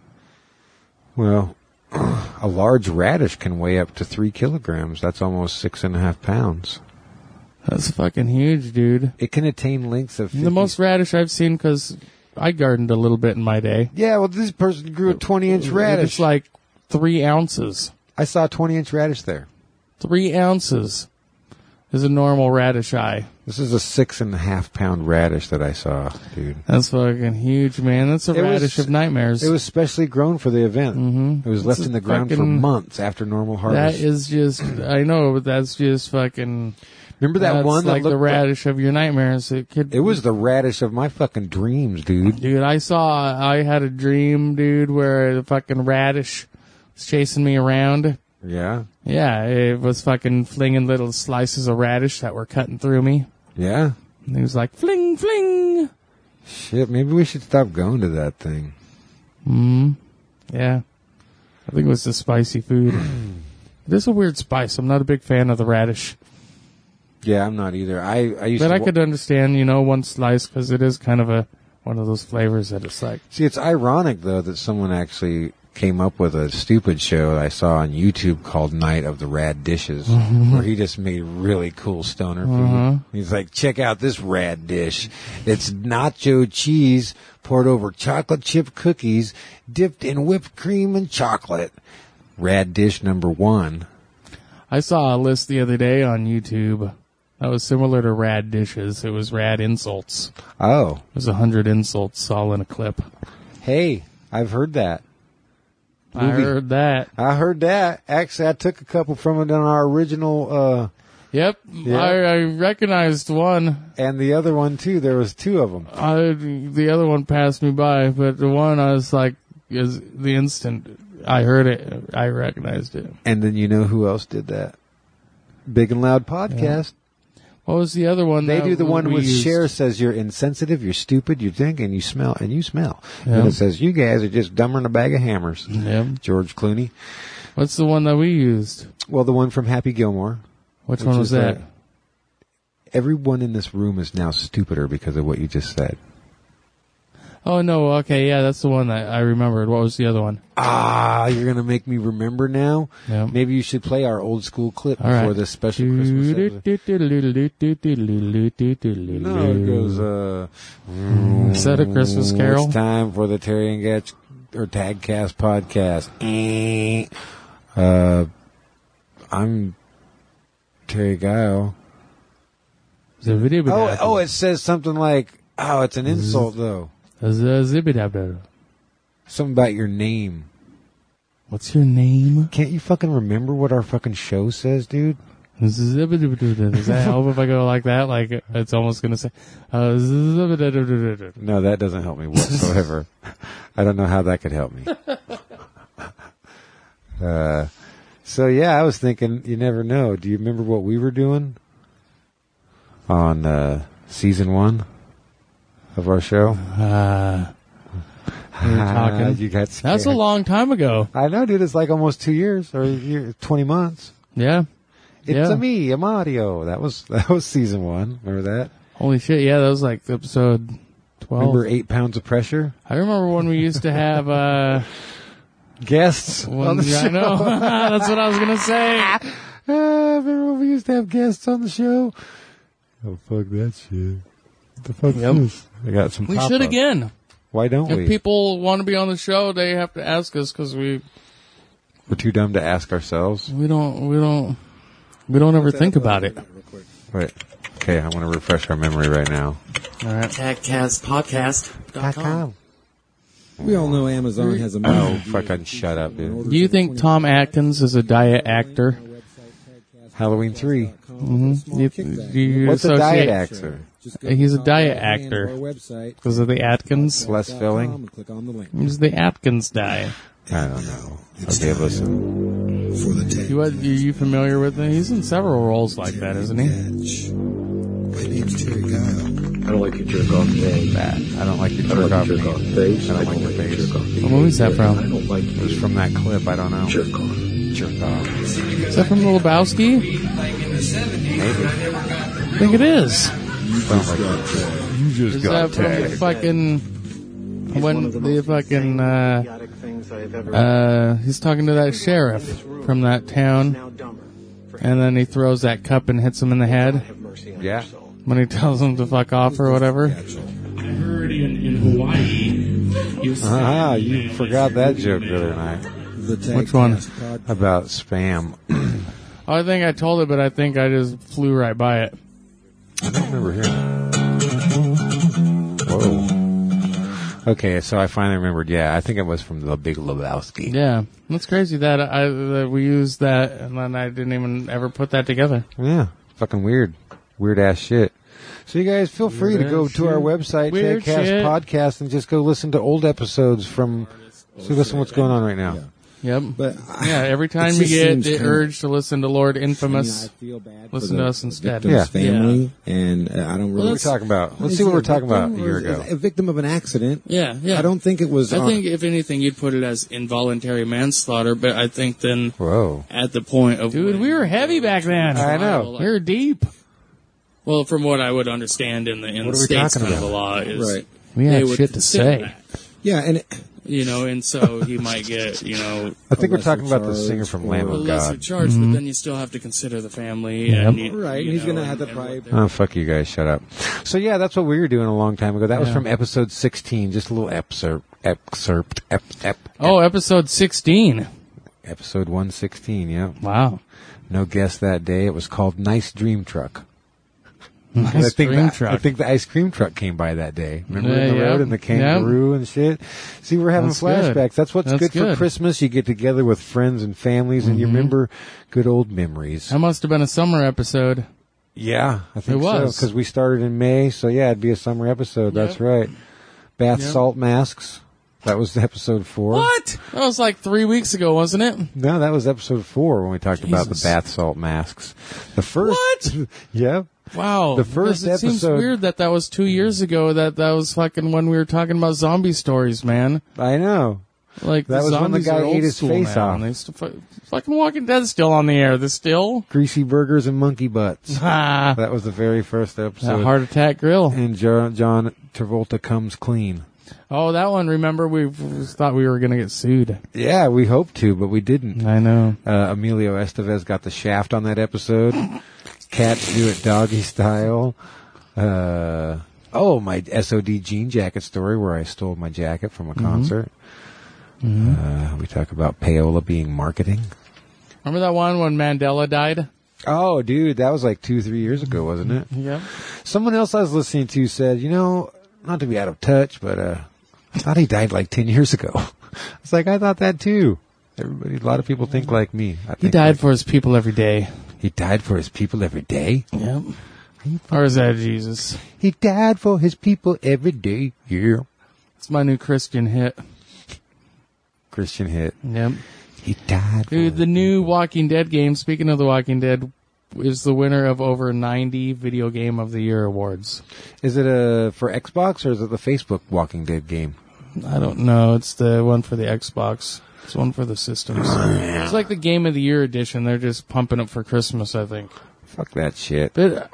Well, a large radish can weigh up to 3 kilograms. That's almost 6.5 pounds. That's fucking huge, dude. It can attain lengths of 50. The most radish I've seen, because I gardened a little bit in my day. Yeah, well, this person grew a 20-inch radish. It's like 3 ounces. I saw a 20-inch radish there. 3 ounces is a normal radish eye. This is a 6.5 pound radish that I saw, dude. That's fucking huge, man. That's a radish of nightmares. It was specially grown for the event. It was left in the ground for months after normal harvest. That is just, I know, but that's just fucking. Remember that one that like the radish of your nightmares? It was the radish of my fucking dreams, dude. Dude, I had a dream, dude, where the fucking radish was chasing me around. Yeah? Yeah, it was fucking flinging little slices of radish that were cutting through me. Yeah? And he was like, fling, fling. Shit, maybe we should stop going to that thing. Yeah. I think it was the spicy food. It is a weird spice. I'm not a big fan of the radish. Yeah, I'm not either. I could understand, one slice, because it is kind of one of those flavors that it's like. See, it's ironic, though, that someone actually came up with a stupid show that I saw on YouTube called Night of the Rad Dishes, where he just made really cool stoner food. He's like, check out this rad dish. It's nacho cheese poured over chocolate chip cookies dipped in whipped cream and chocolate. Rad dish number 1. I saw a list the other day on YouTube that was similar to Rad Dishes. It was Rad Insults. Oh. It was 100 insults all in a clip. Hey, I've heard that. I heard that. I heard that. Actually, I took a couple from it on our original, Yep. Yeah. I recognized one. and the other one too. There was two of them. The other one passed me by, but the one I was like, is the instant I heard it, I recognized it. And then you know who else did that? Big and Loud Podcast. What was the other one? They that do the one we with used? Cher says you're insensitive, you're stupid, you think, and you smell, and you smell. Yeah. And it says you guys are just dumber than a bag of hammers. Yep. George Clooney. What's the one that we used? Well, the one from Happy Gilmore. Which one was is that? Everyone in this room is now stupider because of what you just said. Oh, no. Okay. Yeah, that's the one that I remembered. What was the other one? Ah, you're going to make me remember now? Yeah. Maybe you should play our old school clip All right. before this special Christmas episode. No, it goes, Is that a Christmas Carol? It's time for the Terry and Gatch, or Tagcast podcast. I'm Terry Guile. Oh, it says something like, oh, it's an insult though. Something about your name. What's your name? Can't you fucking remember what our fucking show says, dude? Does that help if I go like that? Like, it's almost going to say... No, that doesn't help me whatsoever. I don't know how that could help me. So, yeah, I was thinking, you never know. Do you remember what we were doing on season 1 of our show? We were talking. You got scared. That's a long time ago. I know, dude. It's like almost 2 years or 20 months. Yeah. It's me, Amadio. That was season 1. Remember that? Holy shit, yeah, that was like episode 12. Remember 8 Pounds of Pressure? I remember when we used to have... Guests on the show. I know. That's what I was going to say. Remember when we used to have guests on the show? Oh, fuck that shit. What the fuck is this? I got some We pop-up. should again. Why don't we? If people want to be on the show, they have to ask us because we're too dumb to ask ourselves. we don't ever think about it. Wait. Okay, I want to refresh our memory right now. All right. TagcastPodcast.com. We all know Amazon has a Oh, fucking shut up, dude. Do you think Tom Atkins is a diet actor? Halloween 3. Mm-hmm. What's a diet actor? He's a diet actor because of the Atkins. Less filling? He's the Atkins diet. I don't know. Okay, listen. Are you familiar with him? He's in several roles like that, isn't he? My name's Terry Guile. I don't like your jerk off name. I don't like your I don't jerk like off your jerk off name. face. I don't like your face. jerk off What movie's that from? I don't like It was from that clip. I don't know. jerk off. Jerk off. Is that from The Lebowski? Maybe. I think it is. You just Is that from the fucking... When the fucking... he's talking to that sheriff from that town, and then he throws that cup and hits him in the head Yeah. when he tells him to fuck off or whatever. I heard in Hawaii, You forgot that joke the other night Which one? about spam. Oh, I think I told it, but I think I just flew right by it. I don't remember hearing that. Whoa. Okay, so I finally remembered. Yeah, I think it was from The Big Lebowski. Yeah, that's crazy that that we used that, and then I didn't even ever put that together. Yeah, fucking weird. Weird ass shit. So you guys feel free to go to our website, Weird Tagcast shit. Podcast, and just go listen to old episodes from... So listen what's going on right now. Yep. But Yeah, every time you get the urge to listen to Lord Infamous, listen to us instead. Yeah. Family, and I don't really. What are we talking about? Let's see what we were talking about a year ago. A victim of an accident. Yeah. I don't think it was. I think if anything, you'd put it as involuntary manslaughter, but I think then Whoa. at the point of dude, we were heavy back then. I know. We were deep. Well, from what I would understand in What the are we state's talking kind of about? the law is Right. they We had would shit to consider say. that, Yeah, and and so he might get I think we're lesser talking about the charge singer from or- Lamb a of lesser God. charge, but then you still have to consider the family. Yep. And you, right, you he's know, gonna have to and probably. Oh, fuck you guys. Shut up. So, yeah, that's what we were doing a long time ago. That was from episode 16. Just a little excerpt. Oh, episode 16. Episode 116, yeah. Wow. No guest that day. It was called Nice Dream Truck. Nice dream truck. I think the ice cream truck came by that day. Remember Yeah, in the road yep, and the kangaroo and shit? See, we're having That's good. flashbacks. That's what's That's good for good. Christmas. You get together with friends and families and you remember good old memories. That must have been a summer episode. Yeah, I think It was. so. Because we started in May, so yeah, it'd be a summer episode. That's right. Bath Yep. salt masks. That was episode 4. What? That was like 3 weeks ago, wasn't it? No, that was episode 4 when we talked about the Jesus. bath salt masks. The first. What? Yeah. Wow. The first It seems episode- weird that was 2 years ago. That was fucking when we were talking about zombie stories, man. I know. Like That was when the zombies guy are old ate his school face now, off. and they fucking Walking Dead's still on the air. They're still Greasy burgers and monkey butts. that That was the very first episode. Heart Attack Grill. And John Travolta comes clean. Oh, that one. Remember, we thought we were gonna get sued. Yeah, we hoped to, but we didn't. I know. Emilio Estevez got the shaft on that episode. Cats do it doggy style. My SOD jean jacket story where I stole my jacket from a concert. We talk about payola being marketing. Remember that one when Mandela died? Oh, dude, that was like 2-3 years ago, wasn't it? Yep. Someone else I was listening to said, not to be out of touch, but I thought he died like 10 years ago. It's like, I thought that too. A lot of people think like me. He died for his people every day. He died for his people every day? Yep. Or is that Jesus? He died for his people every day. Yeah. It's my new Christian hit. Christian hit. Yep. He died for Dude, the new Walking Dead game, speaking of The Walking Dead, is the winner of over 90 Video Game of the Year awards. Is it for Xbox or is it the Facebook Walking Dead game? I don't know. It's the one for the Xbox. It's one for the systems. It's like the Game of the Year edition. They're just pumping it for Christmas, I think. Fuck that shit. But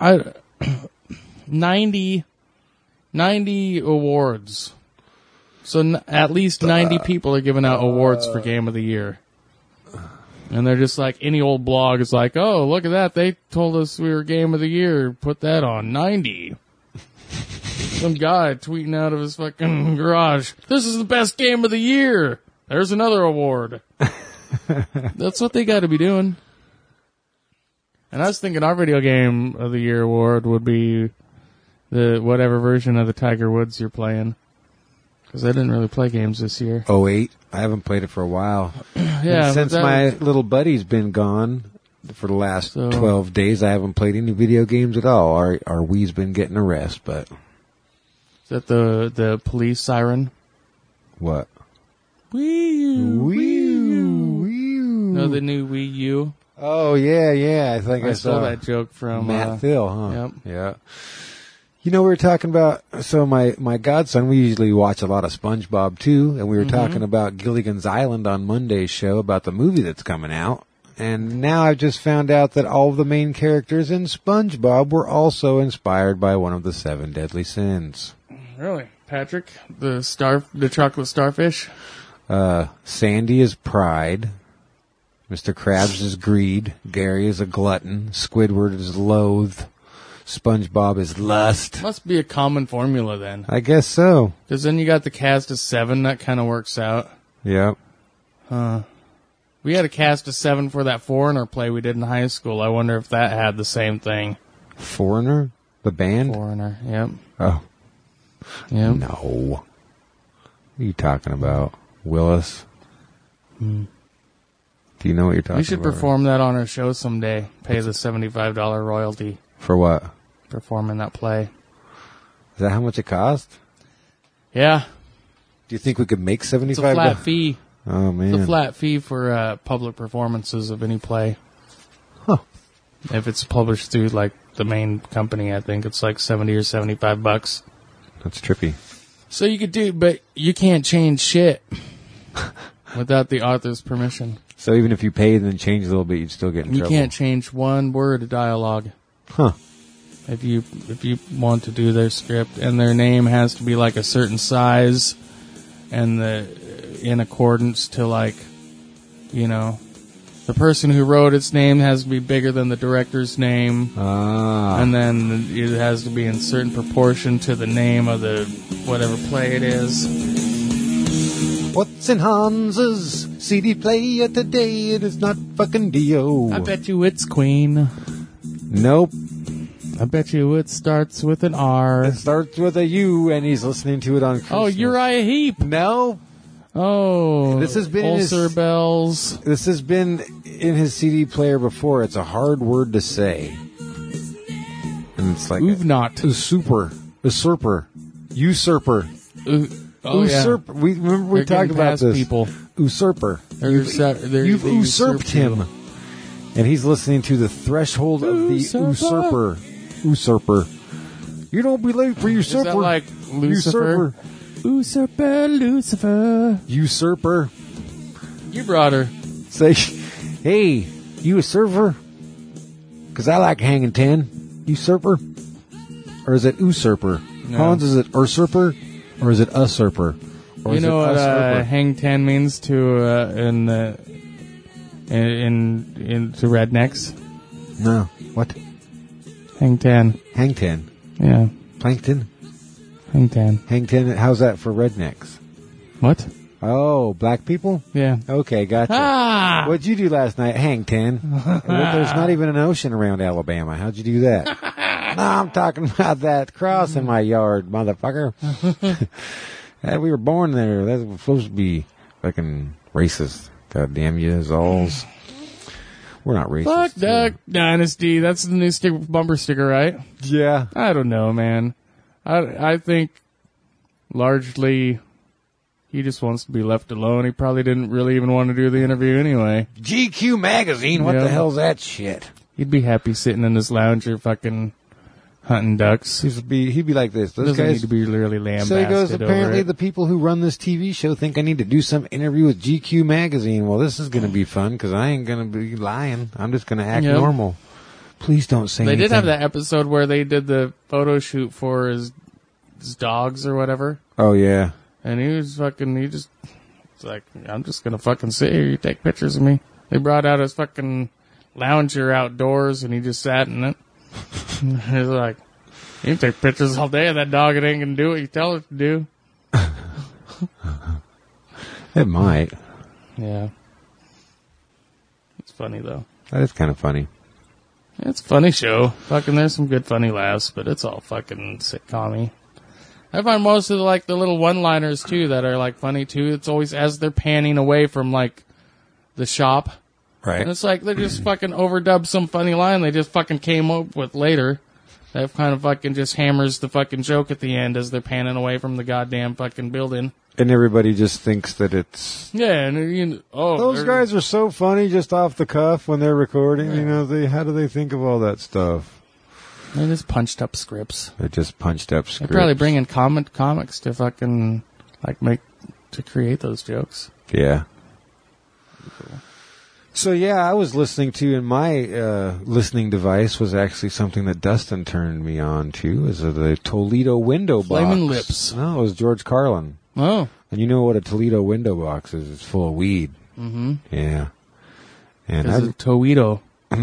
90 awards. So at least 90 people are giving out awards for Game of the Year. And they're just like, any old blog is like, oh, look at that. They told us we were Game of the Year. Put that on 90. Some guy tweeting out of his fucking garage, this is the best game of the year. There's another award. That's what they got to be doing. And I was thinking our Video Game of the Year award would be the whatever version of the Tiger Woods you're playing. Because I didn't really play games this year. 08. I haven't played it for a while. Yeah, And since but my little buddy's been gone for the last 12 days, I haven't played any video games at all. Our Wii's been getting a rest, but... Is that the police siren? What? Wii U. Wii U. No, the new Wii U. Oh, yeah. I think I stole saw that joke from Matt Thill, huh? Yep. Yeah. We were talking about, so my godson, we usually watch a lot of SpongeBob too, and we were talking about Gilligan's Island on Monday's show about the movie that's coming out. And now I've just found out that all of the main characters in SpongeBob were also inspired by one of the 7 deadly sins. Really? Patrick? The chocolate starfish? Sandy is pride. Mr. Krabs is greed. Gary is a glutton. Squidward is loathe. SpongeBob is lust. Must be a common formula then. I guess so. Because then you got the cast of 7, that kind of works out. Yep. We had a cast of 7 for that Foreigner play we did in high school. I wonder if that had the same thing. Foreigner? The band? Foreigner, yep. Oh. Yep. No. What are you talking about? Willis? Do you know what you're talking about? We should perform that on our show someday. Pay the $75 royalty. For what? Performing that play. Is that how much it cost? Yeah. Do you think we could make $75? It's a flat fee. Oh, man. It's a flat fee for public performances of any play. Huh. If it's published through, like, the main company, I think it's like $70 or $75. That's trippy. So you could do, but you can't change shit without the author's permission. So even if you paid and then changed a little bit, you'd still get in You trouble? can't change one word of dialogue. Huh. If you want to do their script, and their name has to be like a certain size, and in accordance to, like, the person who wrote its name has to be bigger than the director's name, and then it has to be in certain proportion to the name of the whatever play it is. What's in Hans's CD player today? It is not fucking Dio. I bet you it's Queen. Nope. I bet you it starts with an R. It starts with a U, and he's listening to it on Christmas. Oh, Uriah Heep. No. Oh, This has been in his- Ulcer Bells. This has been in his CD player before. It's a hard word to say. And it's like Uvenot. usurper. Usurper. Oh, Usurper. We remember we They're talked getting about past this. people. Usurper. You've They usurped him. you. And he's listening to the threshold of the Usurper. Usurper. You don't be late for Is usurper. that like Lucifer? Usurper, Lucifer. Usurper. You brought her. Say, hey, you a server? Because I like hanging 10. Usurper? Or is it usurper? No. Hans, is it usurper? Or is it usurper? Or You is know it what usurper? hang 10 means to to rednecks? No. What? Hang 10. Hang 10. Yeah. Plankton? Hang 10. Hang 10. How's that for rednecks? What? Oh, black people? Yeah. Okay, gotcha. Ah! What'd you do last night? Hang 10. There's not even an ocean around Alabama. How'd you do that? No, I'm talking about that cross in my yard, motherfucker. We were born there. That's supposed to be fucking racist. God damn you, Zolls. We're not racist. Fuck Duck Dynasty. That's the new bumper sticker, right? Yeah. I don't know, man. I think largely he just wants to be left alone. He probably didn't really even want to do the interview anyway. GQ magazine. What Yeah. the hell's that shit? He'd be happy sitting in his lounger fucking hunting ducks. He'd be like this. Those Doesn't guys. need to be really lambasted So he goes, over apparently it. the people who run this TV show think I need to do some interview with GQ magazine. Well, this is going to be fun because I ain't going to be lying. I'm just going to act Yep. normal. Please don't say They anything. did have that episode where they did the photo shoot for his dogs or whatever. Oh, yeah. And it's like, I'm just gonna fucking sit here, you take pictures of me. They brought out his fucking lounger outdoors and he just sat in it. He's like, you can take pictures all day of that dog, it ain't gonna do what you tell it to do. It might. Yeah. It's funny though. That is kind of funny. It's a funny show. Fucking there's some good funny laughs, but it's all fucking sitcom-y. I find most of the little one-liners too that are like funny too. It's always as they're panning away from like the shop. Right. And it's like they just fucking overdubbed some funny line they just fucking came up with later. That kind of fucking just hammers the fucking joke at the end as they're panning away from the goddamn fucking building. And everybody just thinks that it's... Yeah, and Those they're- guys are so funny just off the cuff when they're recording. You know, how do they think of all that stuff? They're just punched up scripts. They're just punched up They scripts. probably bring in comics to fucking to create those jokes. Yeah. So yeah, I was listening to, and my listening device was actually something that Dustin turned me on to, is the Toledo window box. Flamin' Lips. No, it was George Carlin. Oh. And you know what a Toledo window box is? It's full of weed. Mm-hmm. Yeah. And Because of Toledo.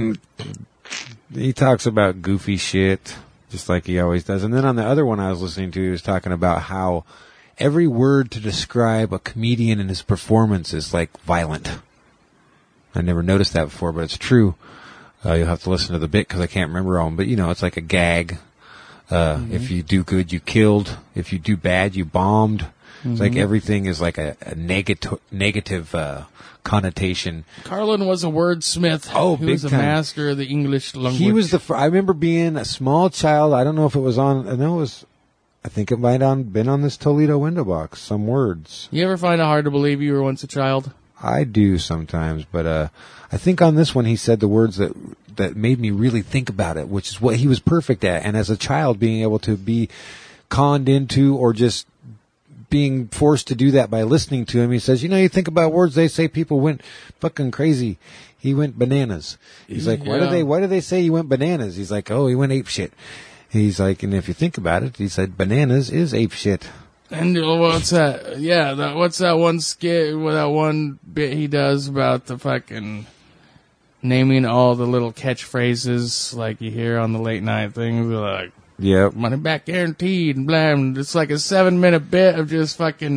he talks about goofy shit, just like he always does. And then on the other one I was listening to, he was talking about how every word to describe a comedian and his performance is like violent. I never noticed that before, but it's true. You'll have to listen to the bit because I can't remember all of them. But, you know, it's like a gag. If you do good, you killed. If you do bad, you bombed. It's like everything is like a negative connotation. Carlin was a wordsmith. Oh, he big was a time. master of the English language. He was I remember being a small child. I don't know if it was on. I think it might been on this Toledo window box. Some words. You ever find it hard to believe you were once a child? I do sometimes, but I think on this one he said the words that made me really think about it, which is what he was perfect at. And as a child, being able to be conned into or just being forced to do that by listening to him, he says, you know, you think about words, they say people went fucking crazy. He went bananas. He's like, why do they say he went bananas? He's like, oh, he went ape shit. He's like, and if you think about it, he said bananas is ape shit. And what's that? Yeah, what's that one skit, that one bit he does about the fucking naming all the little catchphrases like you hear on the late night things, like Yep. money back guaranteed and blah. And it's like a 7-minute bit of just fucking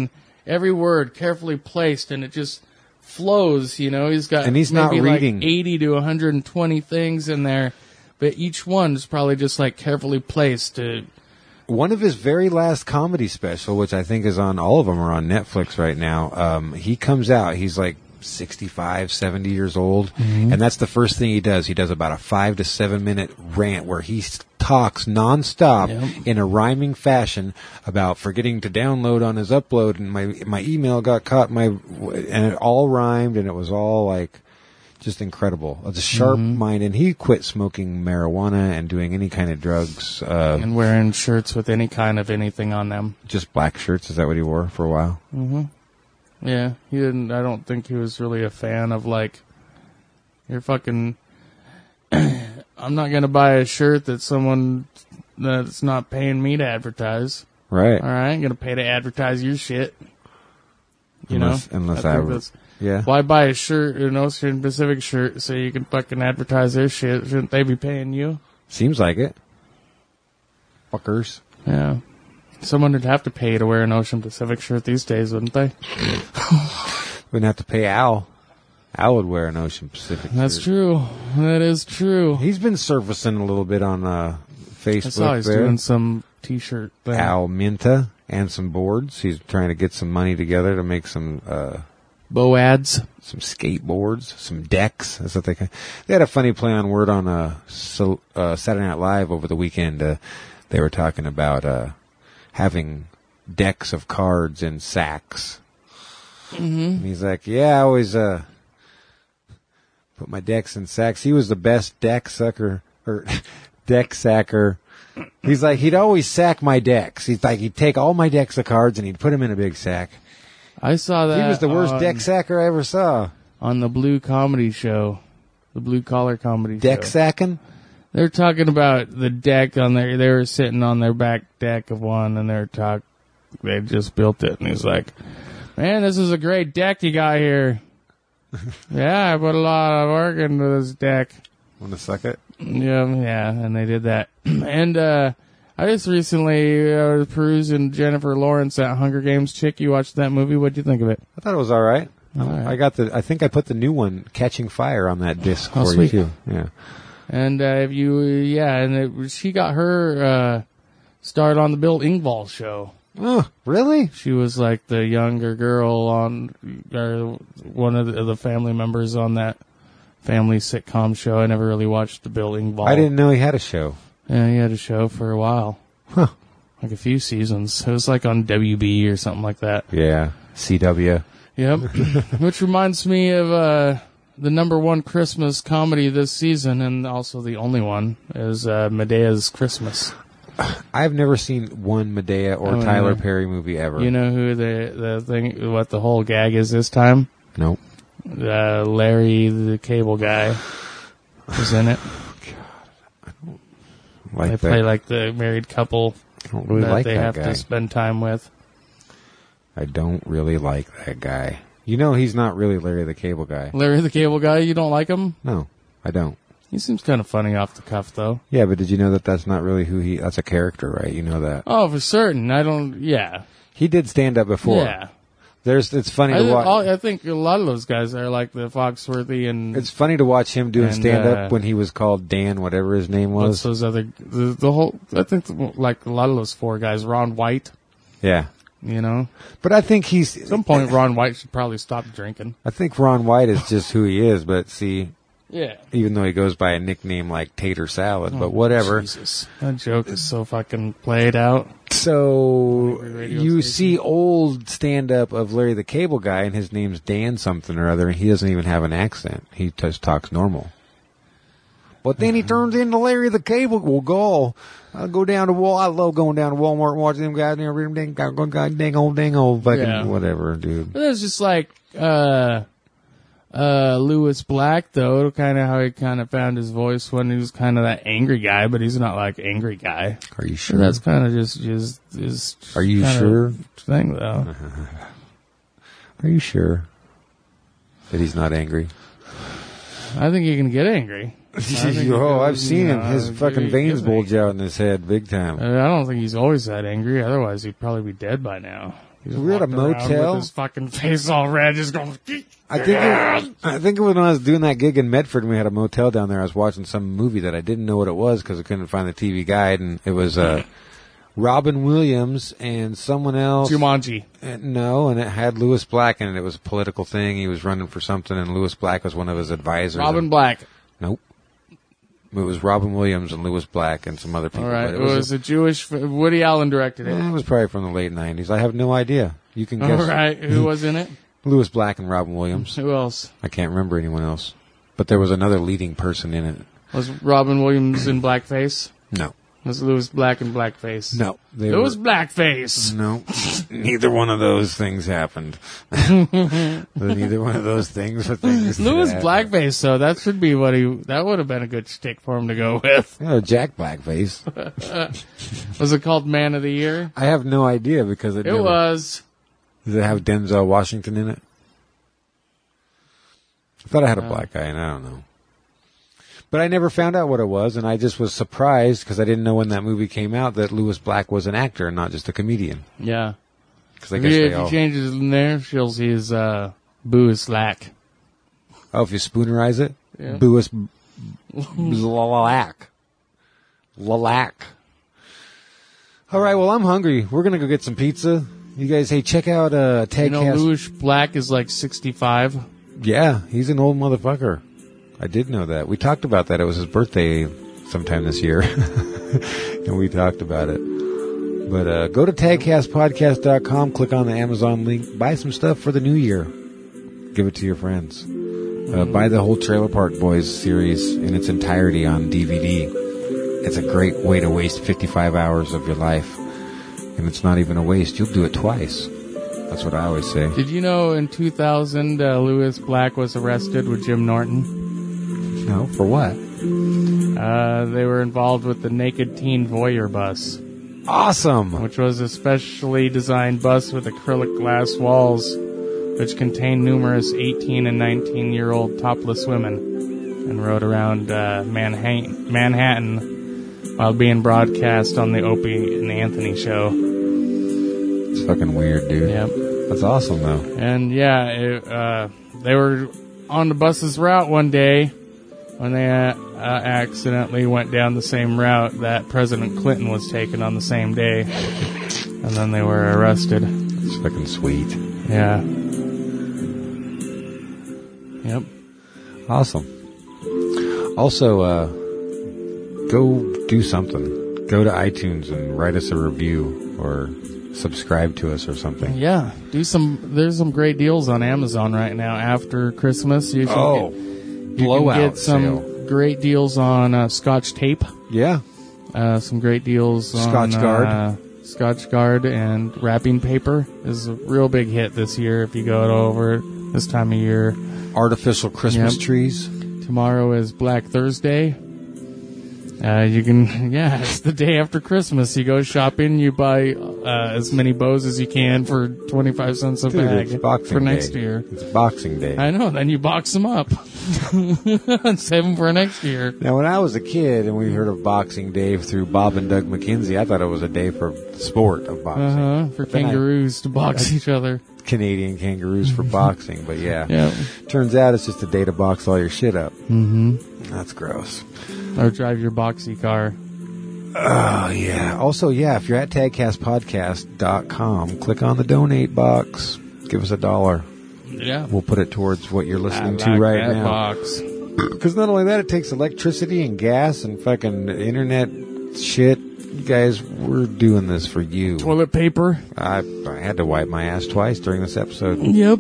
every word carefully placed, and it just flows. You know, he's got And he's not maybe reading. like 80 to 120 things in there, but each one is probably just like carefully placed. One of his very last comedy special, which I think is on, all of them are on Netflix right now. He comes out, he's like 65, 70 years old. And that's the first thing he does. He does about a 5 to 7 minute rant where he talks nonstop in a rhyming fashion about forgetting to download on his upload, and my email got caught, and it all rhymed, and it was all like just incredible. It's a sharp mind, and he quit smoking marijuana and doing any kind of drugs. And wearing shirts with any kind of anything on them. Just black shirts. Is that what he wore for a while? Yeah, he didn't. I don't think he was really a fan of like, you're fucking. I'm not gonna buy a shirt that someone that's not paying me to advertise. Right. All right, I'm gonna pay to advertise your shit. Unless think that's- yeah. Why buy a shirt, an Ocean Pacific shirt, so you can fucking advertise their shit? Shouldn't they be paying you? Seems like it. Fuckers. Yeah. Someone would have to pay to wear an Ocean Pacific shirt these days, wouldn't they? Wouldn't have to pay Al. Al would wear an Ocean Pacific That's shirt. true. That is true. He's been surfacing a little bit on Facebook. I saw he's there. doing some T-shirt thing. Al Minta and some boards. He's trying to get some money together to make some Bow ads. some skateboards, some decks. That's what they had a funny play on word on Saturday Night Live over the weekend. They were talking about having decks of cards in sacks. And he's like, yeah, I always put my decks in sacks. He was the best deck sacker. He's like, he'd always sack my decks. He's like, he'd take all my decks of cards and he'd put them in a big sack. I saw that. He was the worst deck sacker I ever saw. On the Blue Comedy Show. The Blue Collar Comedy Deck Show. sacking? They're talking about the deck on there. They were sitting on their back deck of one, and they just built it. And he's like, man, this is a great deck you got here. Yeah, I put a lot of work into this deck. Want to suck it? Yeah, and they did that. And I just recently was perusing Jennifer Lawrence, that Hunger Games chick. You watched that movie? What'd you think of it? I thought it was all right. All right. I think I put the new one, Catching Fire, on that disc Oh, for sweet. you too. Yeah. And she got her start on the Bill Engvall show. Oh, really? She was like the younger girl on, or one of the family members on that family sitcom show. I never really watched the Bill Engvall. I didn't know he had a show. Yeah, he had a show for a while. Huh. Like a few seasons. It was like on WB or something like that. Yeah. CW. Yep. Which reminds me of the number one Christmas comedy this season, and also the only one, is Medea's Christmas. I've never seen one Medea or Oh, Tyler yeah. Perry movie ever. You know who what the whole gag is this time? Nope. Larry the Cable Guy is in it. Like They that. play like the married couple I don't really that like they that have guy. to spend time with. I don't really like that guy. You know he's not really Larry the Cable Guy. Larry the Cable Guy, you don't like him? No, I don't. He seems kind of funny off the cuff, though. Yeah, but did you know that that's not really who that's a character, right? You know that. Oh, for certain. Yeah. He did stand up before. Yeah. It's funny to watch. I think a lot of those guys are like the Foxworthy and It's funny to watch him doing And, stand up when he was called Dan, whatever his name what's was. those other, the whole, I think like a lot of those four guys, Ron White, Yeah. you know. But I think At some point, Ron White should probably stop drinking. I think Ron White is just who he is, but see, Yeah. even though he goes by a nickname like Tater Salad, but whatever. Jesus. That joke is so fucking played out. So Every radio you station. see old stand-up of Larry the Cable Guy, and his name's Dan something or other, and he doesn't even have an accent. He just talks normal. But then he turns into Larry the Cable. Well, I'll go down to I love going down to Walmart and watching them guys there, read them dang old fucking Yeah. whatever, dude. But it's just like Lewis Black, though, kind of how he kind of found his voice when he was kind of that angry guy, but he's not like angry guy. Are you So sure? that's kind of just his Are you kind of sure? thing, though. Are you sure that he's not angry? I think he can get angry. I've seen him. His fucking veins bulge. bulge out in his head big time. I don't think he's always that angry. Otherwise, he'd probably be dead by now. He's We were at a walking around motel. with his fucking face all red, just going. I think it was when I was doing that gig in Medford and we had a motel down there. I was watching some movie that I didn't know what it was because I couldn't find the TV guide, and it was Robin Williams and someone else. Jumanji. No, and it had Lewis Black in it. It was a political thing. He was running for something, and Lewis Black was one of his advisors. Robin Black. Nope. It was Robin Williams and Lewis Black and some other people. All right. But It was a Jewish. Woody Allen directed it. It was probably from the late 90s. I have no idea. You can guess. All right. Who was in it? Lewis Black and Robin Williams. Who else? I can't remember anyone else. But there was another leading person in it. Was Robin Williams in blackface? No. Was Lewis Black in blackface? No. Lewis blackface. No. Neither one of those things happened. Neither one of those things were things. Lewis that blackface, so that should be what that would have been a good shtick for him to go with. Jack Blackface. Was it called Man of the Year? I have no idea because It was. Does it have Denzel Washington in it? I thought I had a black guy, and I don't know. But I never found out what it was, and I just was surprised because I didn't know when that movie came out that Lewis Black was an actor and not just a comedian. Yeah. Because I guess they If all. you change it in there, she'll see his Boo is slack. Oh, if you spoonerize it, Yeah. Lewis Black. Lilac. All right, well, I'm hungry. We're gonna go get some pizza. You guys, hey, check out Tagcast. Lewis Black is like 65. Yeah, he's an old motherfucker. I did know that. We talked about that. It was his birthday sometime this year. And we talked about it. But go to tagcastpodcast.com, click on the Amazon link, buy some stuff for the new year. Give it to your friends. Buy the whole Trailer Park Boys series in its entirety on DVD. It's a great way to waste 55 hours of your life. And it's not even a waste. You'll do it twice. That's what I always say. Did you know in 2000 Lewis Black was arrested with Jim Norton? No, for what? They were involved with the Naked Teen Voyeur bus, Awesome! which was a specially designed bus with acrylic glass walls, which contained numerous 18 and 19-year-old topless women, and rode around Manhattan while being broadcast on the Opie and Anthony show. It's fucking weird, dude. Yep. That's awesome, though. And yeah, they were on the bus's route one day when they accidentally went down the same route that President Clinton was taking on the same day. And then they were arrested. It's fucking sweet. Yeah. Yep. Awesome. Also, go do something. Go to iTunes and write us a review or subscribe to us or something. Yeah. There's some great deals on Amazon right now after Christmas. You can blowout get some sale. great deals on Scotch tape. Yeah. Some great deals on Scotch Guard. Scotch Guard and wrapping paper is a real big hit this year if you go over this time of year. Artificial Christmas trees. Tomorrow is Black Thursday. It's the day after Christmas. You go shopping, you buy as many bows as you can for 25 cents a bag It's Boxing for next Day. year. It's Boxing Day. I know, then you box them up and save them for next year. Now, when I was a kid and we heard of Boxing Day through Bob and Doug McKenzie, I thought it was a day for the sport of boxing. For kangaroos to box each other. Canadian kangaroos for boxing, but yeah. Yeah. Turns out it's just a day to box all your shit up. Mm-hmm. That's gross. Or drive your boxy car. Oh, yeah. Also, yeah, if you're at tagcastpodcast.com, click on the donate box. Give us $1. Yeah. We'll put it towards what you're listening to like right that now. box. Because not only that, it takes electricity and gas and fucking internet shit. You guys, we're doing this for you. Toilet paper. I had to wipe my ass twice during this episode. Yep.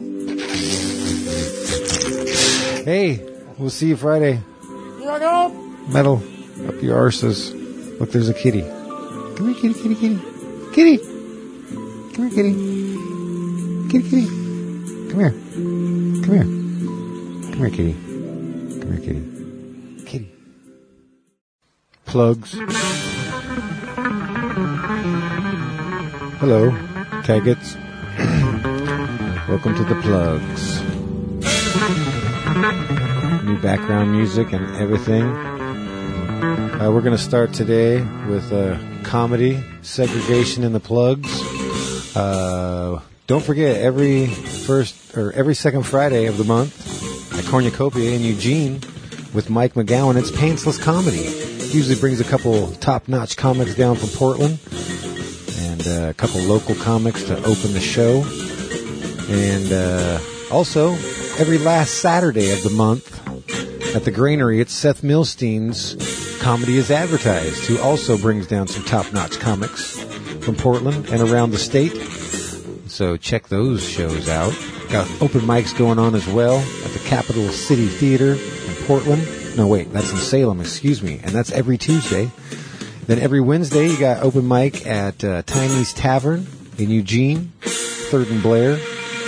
Hey, we'll see you Friday. Rock on. Metal up your arses. Look, there's a kitty. Come here, kitty, kitty, kitty. Kitty! Come here, kitty. Kitty, kitty. Come here. Come here. Come here, kitty. Come here, kitty. Kitty. Plugs. Hello, Taggets. Welcome to the plugs. new background music and everything. We're going to start today with comedy, Segregation in the Plugs. Don't forget, every second Friday of the month at Cornucopia in Eugene with Mike McGowan, it's Pantsless Comedy. He usually brings a couple top-notch comics down from Portland and a couple local comics to open the show. And also, every last Saturday of the month at the Granary, it's Seth Milstein's Comedy is Advertised, who also brings down some top-notch comics from Portland and around the state. So check those shows out. Got open mics going on as well at the Capital City Theater in Portland. No, wait, that's in Salem, excuse me. And that's every Tuesday. Then every Wednesday, you got open mic at Tiny's Tavern in Eugene, 3rd and Blair.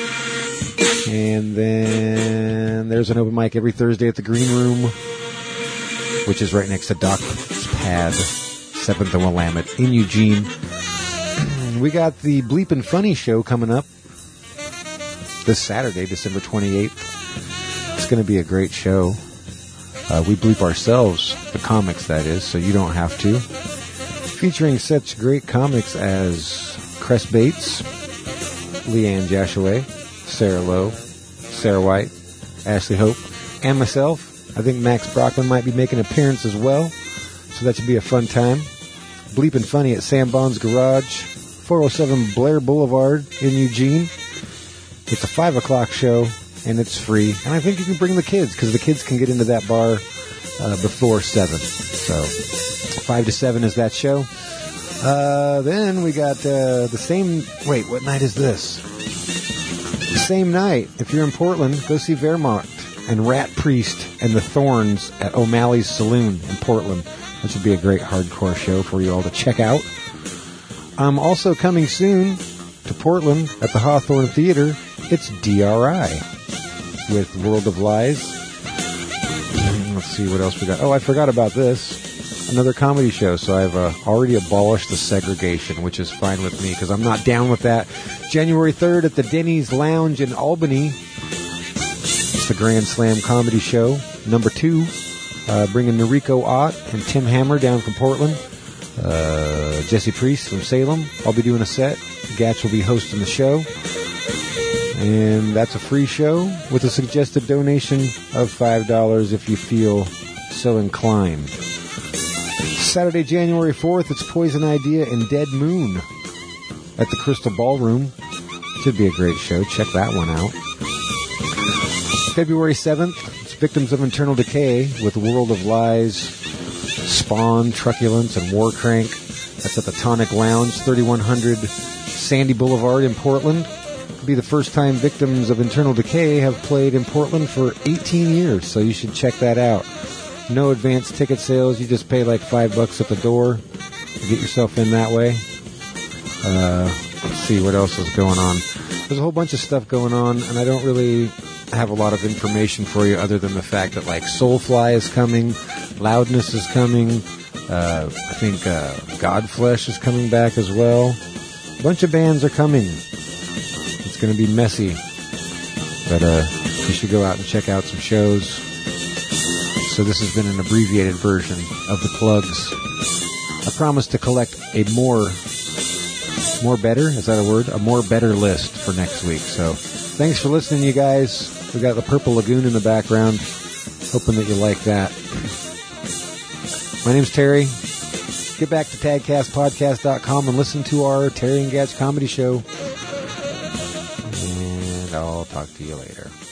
And then there's an open mic every Thursday at the Green Room, which is right next to Doc's Pad, 7th and Willamette in Eugene. We got the Bleepin' Funny show coming up this Saturday, December 28th. It's going to be a great show. We bleep ourselves, the comics that is, so you don't have to. Featuring such great comics as Cress Bates, Leanne Jashaway, Sarah Lowe, Sarah White, Ashley Hope, and myself. I think Max Brockman might be making an appearance as well, so that should be a fun time. Bleepin' Funny at Sam Bond's Garage, 407 Blair Boulevard in Eugene. It's a 5 o'clock show, and it's free. And I think you can bring the kids, because the kids can get into that bar before 7. So 5 to 7 is that show. Then we got the same... Wait, what night is this? The same night, if you're in Portland, go see Wehrmacht and Rat Priest and the Thorns at O'Malley's Saloon in Portland. That should be a great hardcore show for you all to check out. I'm also coming soon to Portland at the Hawthorne Theater. It's DRI with World of Lies. Let's see what else we got. Oh, I forgot about this. Another comedy show. So I've already abolished the segregation, which is fine with me because I'm not down with that. January 3rd at the Denny's Lounge in Albany. It's the Grand Slam Comedy Show. Number 2, bringing Noriko Ott and Tim Hammer down from Portland. Jesse Priest from Salem. I'll be doing a set. Gatch will be hosting the show. And that's a free show with a suggested donation of $5 if you feel so inclined. Saturday, January 4th, it's Poison Idea and Dead Moon at the Crystal Ballroom. Should be a great show. Check that one out. February 7th, it's Victims of Internal Decay with World of Lies, Spawn, Truculence, and Warcrank. That's at the Tonic Lounge, 3100 Sandy Boulevard in Portland. It'll be the first time Victims of Internal Decay have played in Portland for 18 years, so you should check that out. No advanced ticket sales. You just pay like $5 at the door. Get yourself in that way. Let's see what else is going on. There's a whole bunch of stuff going on, and I don't really have a lot of information for you other than the fact that like Soulfly is coming, Loudness is coming, I think Godflesh is coming back as well. A bunch of bands are coming. It's going to be messy, but you should go out and check out some shows. So this has been an abbreviated version of the plugs. I promise to collect a more better, is that a word? A more better list for next week. So thanks for listening, you guys. We got the Purple Lagoon in the background. Hoping that you like that. My name's Terry. Get back to tagcastpodcast.com and listen to our Terry and Gatch comedy show. And I'll talk to you later.